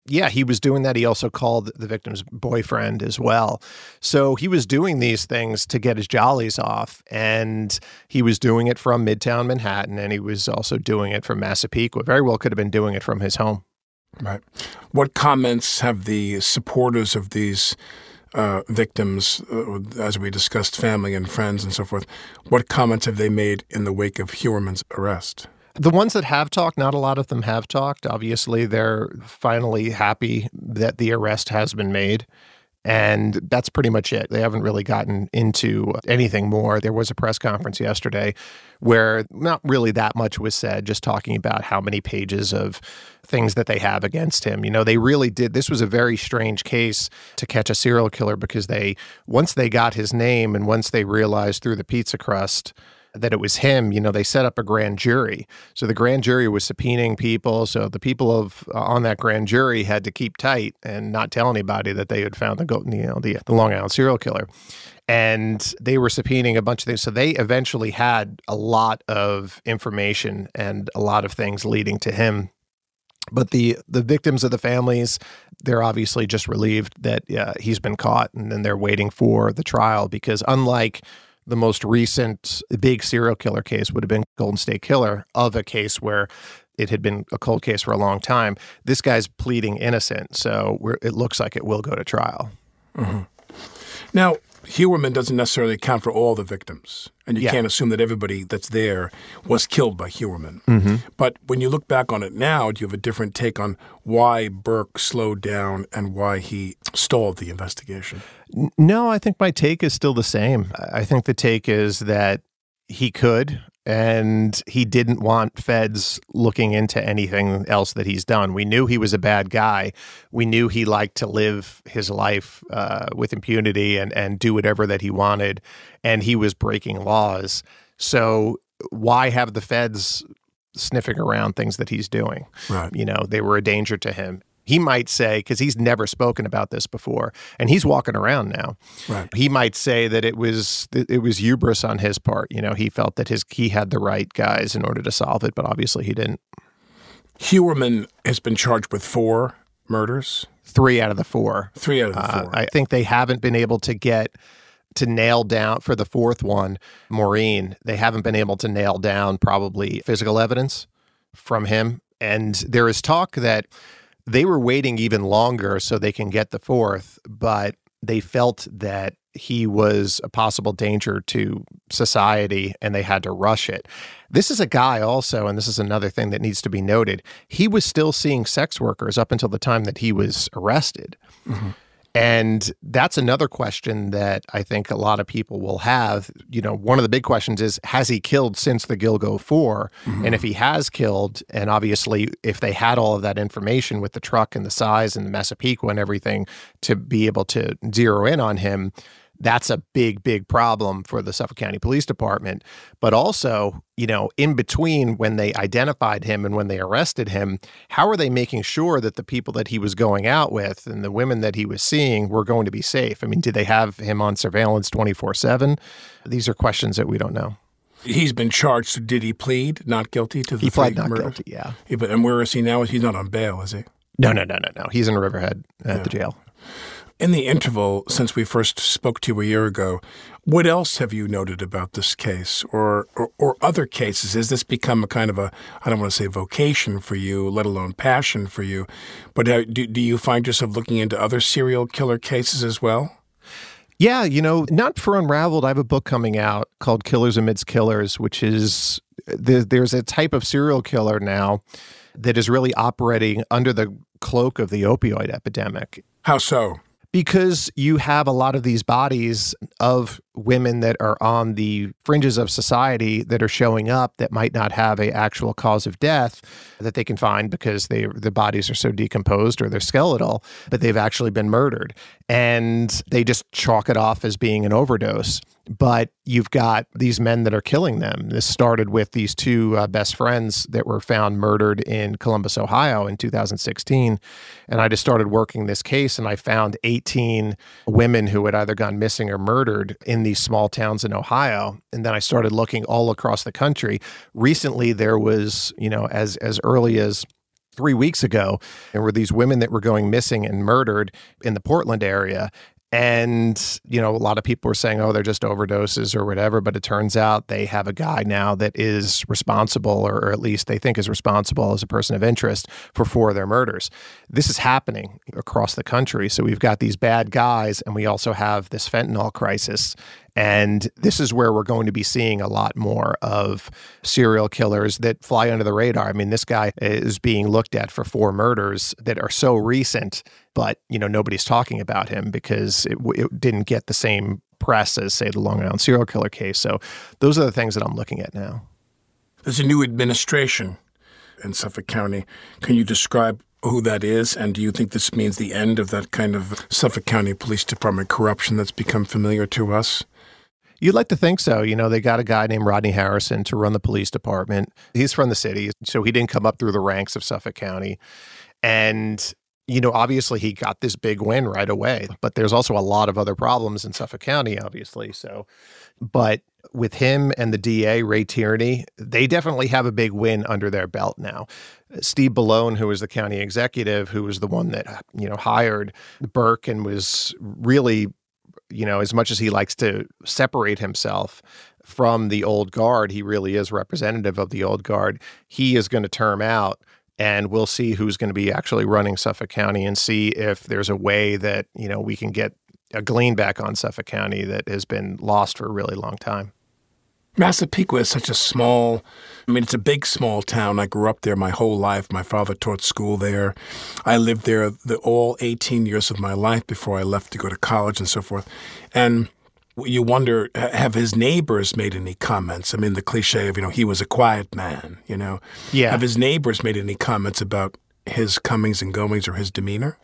S5: Yeah, he was doing that. He also called the victim's boyfriend as well. So he was doing these things to get his jollies off, and he was doing it from Midtown Manhattan, and he was also doing it from Massapequa. Very well could have been doing it from his home.
S4: Right. What comments have the supporters of these uh, victims, uh, as we discussed, family and friends and so forth, what comments have they made in the wake of Heuermann's arrest?
S5: The ones that have talked, not a lot of them have talked. Obviously, they're finally happy that the arrest has been made. And that's pretty much it. They haven't really gotten into anything more. There was a press conference yesterday where not really that much was said, just talking about how many pages of things that they have against him. You know, they really did. This was a very strange case to catch a serial killer because they, once they got his name and once they realized through the pizza crust that it was him, you know, they set up a grand jury. So the grand jury was subpoenaing people. So the people of uh, on that grand jury had to keep tight and not tell anybody that they had found the you know the, the Long Island serial killer. And they were subpoenaing a bunch of things. So they eventually had a lot of information and a lot of things leading to him. But the the victims of the families, they're obviously just relieved that uh, he's been caught, and then they're waiting for the trial because unlike the most recent big serial killer case would have been Golden State Killer, of a case where it had been a cold case for a long time. This guy's pleading innocent, so we're, it looks like it will go to trial.
S4: Mm-hmm. Now, Heuermann doesn't necessarily account for all the victims, and you
S5: yeah.
S4: can't assume that everybody that's there was killed by Heuermann.
S5: Mm-hmm.
S4: But when you look back on it now, do you have a different take on why Burke slowed down and why he stalled the investigation?
S5: No, I think my take is still the same. I think the take is that he could, and he didn't want feds looking into anything else that he's done. We knew he was a bad guy. We knew he liked to live his life uh, with impunity and, and do whatever that he wanted, and he was breaking laws. So why have the feds sniffing around things that he's doing?
S4: Right.
S5: You know, they were a danger to him. He might say, because he's never spoken about this before, and he's walking around now.
S4: Right.
S5: He might say that it was it was hubris on his part. You know, he felt that his he had the right guys in order to solve it, but obviously he didn't.
S4: Heuermann has been charged with four murders.
S5: Three out of the four.
S4: Three out of the four.
S5: Uh, I think they haven't been able to get to nail down for the fourth one, Maureen. They haven't been able to nail down probably physical evidence from him, and there is talk that they were waiting even longer so they can get the fourth, but they felt that he was a possible danger to society and they had to rush it. This is a guy also, and this is another thing that needs to be noted, he was still seeing sex workers up until the time that he was arrested. Mm-hmm. And that's another question that I think a lot of people will have. You know, one of the big questions is, has he killed since the Gilgo Four? Mm-hmm. And if he has killed, and obviously if they had all of that information with the truck and the size and the Massapequa and everything to be able to zero in on him, that's a big, big problem for the Suffolk County Police Department. But also, you know, in between when they identified him and when they arrested him, how are they making sure that the people that he was going out with and the women that he was seeing were going to be safe? I mean, did they have him on surveillance twenty-four seven? These are questions that we don't know.
S4: He's been charged. So did he plead not guilty to the
S5: He pled
S4: three
S5: not
S4: murders?
S5: guilty, yeah.
S4: yeah. But and where is he now? He's not on bail, is he?
S5: No, no, no, no, no. He's in Riverhead at
S4: Yeah.
S5: the jail.
S4: In the interval since we first spoke to you a year ago, what else have you noted about this case or, or, or other cases? Has this become a kind of a, I don't want to say vocation for you, let alone passion for you, but uh, do, do you find yourself looking into other serial killer cases as well?
S5: Yeah, you know, not for Unraveled. I have a book coming out called Killers Amidst Killers, which is, there's a type of serial killer now that is really operating under the cloak of the opioid epidemic.
S4: How so?
S5: Because you have a lot of these bodies of women that are on the fringes of society that are showing up that might not have an actual cause of death that they can find because they the bodies are so decomposed or they're skeletal, but they've actually been murdered. And they just chalk it off as being an overdose. But you've got these men that are killing them. This started with these two uh, best friends that were found murdered in Columbus, Ohio in two thousand sixteen. And I just started working this case, and I found eighteen women who had either gone missing or murdered in these small towns in Ohio. And then I started looking all across the country. Recently, there was, you know, as as early as three weeks ago. There were these women that were going missing and murdered in the Portland area. And, you know, a lot of people were saying, oh, they're just overdoses or whatever. But it turns out they have a guy now that is responsible, or, or at least they think is responsible as a person of interest for four of their murders. This is happening across the country. So we've got these bad guys, and we also have this fentanyl crisis. And this is where we're going to be seeing a lot more of serial killers that fly under the radar. I mean, this guy is being looked at for four murders that are so recent, but, you know, nobody's talking about him because it, it didn't get the same press as, say, the Long Island serial killer case. So those are the things that I'm looking at now.
S4: There's a new administration in Suffolk County. Can you describe who that is? And do you think this means the end of that kind of Suffolk County Police Department corruption that's become familiar to us?
S5: You'd like to think so. You know, they got a guy named Rodney Harrison to run the police department. He's from the city, so he didn't come up through the ranks of Suffolk County. And, you know, obviously he got this big win right away. But there's also a lot of other problems in Suffolk County, obviously. So, but with him and the D A, Ray Tierney, they definitely have a big win under their belt now. Steve Bellone, who was the county executive, who was the one that, you know, hired Burke and was really, you know, as much as he likes to separate himself from the old guard, he really is representative of the old guard. He is going to term out, and we'll see who's going to be actually running Suffolk County and see if there's a way that, you know, we can get a glean back on Suffolk County that has been lost for a really long time.
S4: Massapequa is such a small, I mean, it's a big, small town. I grew up there my whole life. My father taught school there. I lived there the, all eighteen years of my life before I left to go to college and so forth. And you wonder, have his neighbors made any comments? I mean, the cliche of, you know, he was a quiet man, you know.
S5: Yeah.
S4: Have his neighbors made any comments about his comings and goings or his demeanor?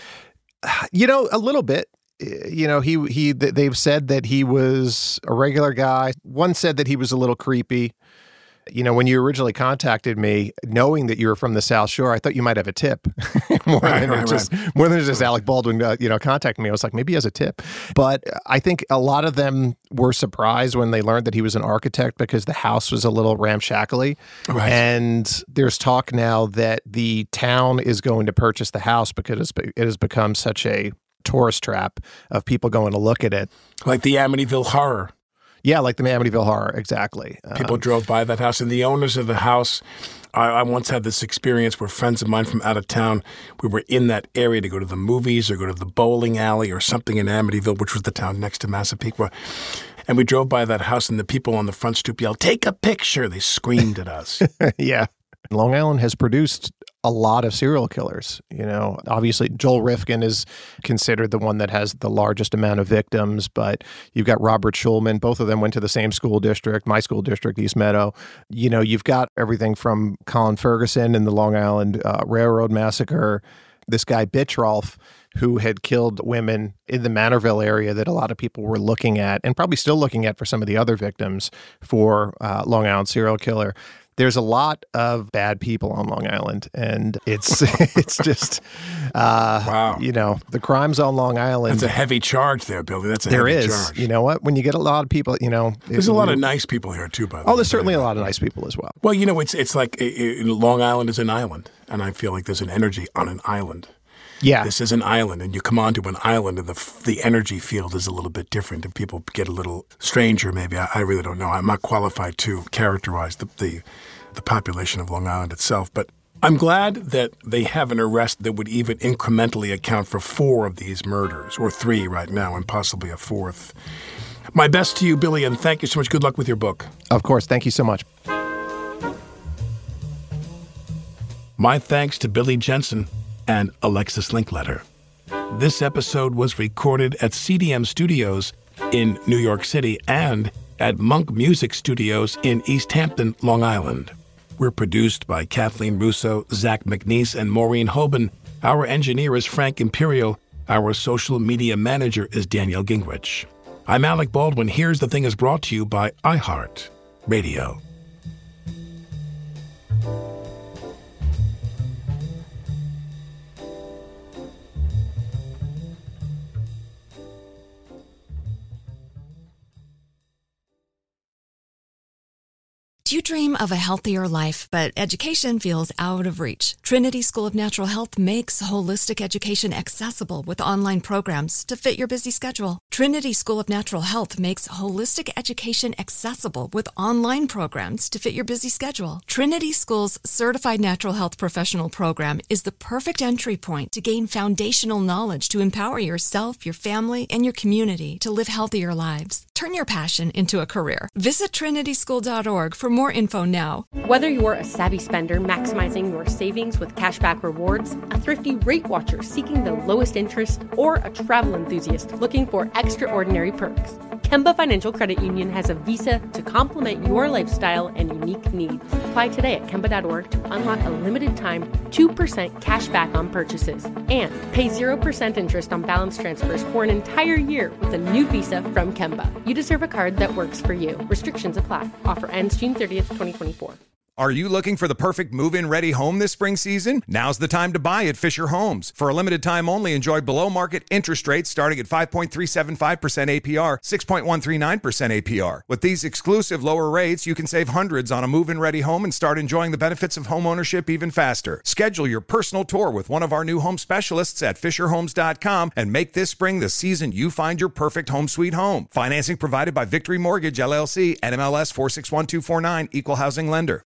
S5: You know, a little bit. You know, he he. They've said that he was a regular guy. One said that he was a little creepy. You know, when you originally contacted me, knowing that you were from the South Shore, I thought you might have a tip more
S4: right,
S5: than
S4: right,
S5: just
S4: right.
S5: more than just Alec Baldwin. Uh, you know, contacting me, I was like, maybe he has a tip. But I think a lot of them were surprised when they learned that he was an architect because the house was a little ramshackly.
S4: Right.
S5: And there's talk now that the town is going to purchase the house because it has become such a tourist trap of people going to look at it.
S4: Like the Amityville Horror.
S5: Yeah, like the Amityville Horror, exactly.
S4: People
S5: um,
S4: drove by that house, and the owners of the house, I, I once had this experience where friends of mine from out of town, we were in that area to go to the movies or go to the bowling alley or something in Amityville, which was the town next to Massapequa. And we drove by that house, and the people on the front stoop yelled, "Take a picture!" They screamed at us.
S5: Yeah. Long Island has produced a lot of serial killers. You know, obviously Joel Rifkin is considered the one that has the largest amount of victims, but you've got Robert Schulman. Both of them went to the same school district, my school district, East Meadow. You know, you've got everything from Colin Ferguson and the Long Island uh, Railroad Massacre, this guy Bitchrolf, who had killed women in the Manorville area that a lot of people were looking at and probably still looking at for some of the other victims for uh, Long Island serial killer. There's a lot of bad people on Long Island, and it's it's just, uh,
S4: wow.
S5: You know, the crimes on Long Island.
S4: That's a heavy charge there, Billy. That's a
S5: there
S4: heavy
S5: is.
S4: charge.
S5: You know what? When you get a lot of people, you know.
S4: There's
S5: it,
S4: a lot of nice people here, too, by the
S5: oh,
S4: way.
S5: there's certainly a lot of nice people as well.
S4: Well, you know, it's it's like it, it, Long Island is an island, and I feel like there's an energy on an island.
S5: Yeah.
S4: This is an island, and you come onto an island, and the the energy field is a little bit different. If people get a little stranger, maybe, I, I really don't know. I'm not qualified to characterize the, the the population of Long Island itself, but I'm glad that they have an arrest that would even incrementally account for four of these murders, or three right now, and possibly a fourth. My best to you, Billy, and thank you so much. Good luck with your book.
S5: Of course. Thank you so much.
S4: My thanks to Billy Jensen and Alexis Linkletter. This episode was recorded at C D M Studios in New York City and at Monk Music Studios in East Hampton, Long Island. We're produced by Kathleen Russo, Zach McNeese, and Maureen Hoban. Our engineer is Frank Imperial. Our social media manager is Danielle Gingrich. I'm Alec Baldwin. Here's the Thing is brought to you by iHeart Radio.
S1: Do you dream of a healthier life, but education feels out of reach, Trinity School of Natural Health makes holistic education accessible with online programs to fit your busy schedule. Trinity School of Natural Health makes holistic education accessible with online programs to fit your busy schedule. Trinity School's Certified Natural Health Professional Program is the perfect entry point to gain foundational knowledge to empower yourself, your family, and your community to live healthier lives. Turn your passion into a career. Visit trinity school dot org for more info now.
S3: Whether you're a savvy spender maximizing your savings with cashback rewards, a thrifty rate watcher seeking the lowest interest, or a travel enthusiast looking for extraordinary perks, Kemba Financial Credit Union has a visa to complement your lifestyle and unique needs. Apply today at kemba dot org to unlock a limited time two percent cash back on purchases and pay zero percent interest on balance transfers for an entire year with a new visa from Kemba. You deserve a card that works for you. Restrictions apply. Offer ends June thirtieth, twenty twenty-four.
S8: Are you looking for the perfect move-in ready home this spring season? Now's the time to buy at Fisher Homes. For a limited time only, enjoy below-market interest rates starting at five point three seven five percent A P R, six point one three nine percent A P R. With these exclusive lower rates, you can save hundreds on a move-in ready home and start enjoying the benefits of home ownership even faster. Schedule your personal tour with one of our new home specialists at fisher homes dot com and make this spring the season you find your perfect home sweet home. Financing provided by Victory Mortgage, L L C, N M L S four six one two four nine, Equal Housing Lender.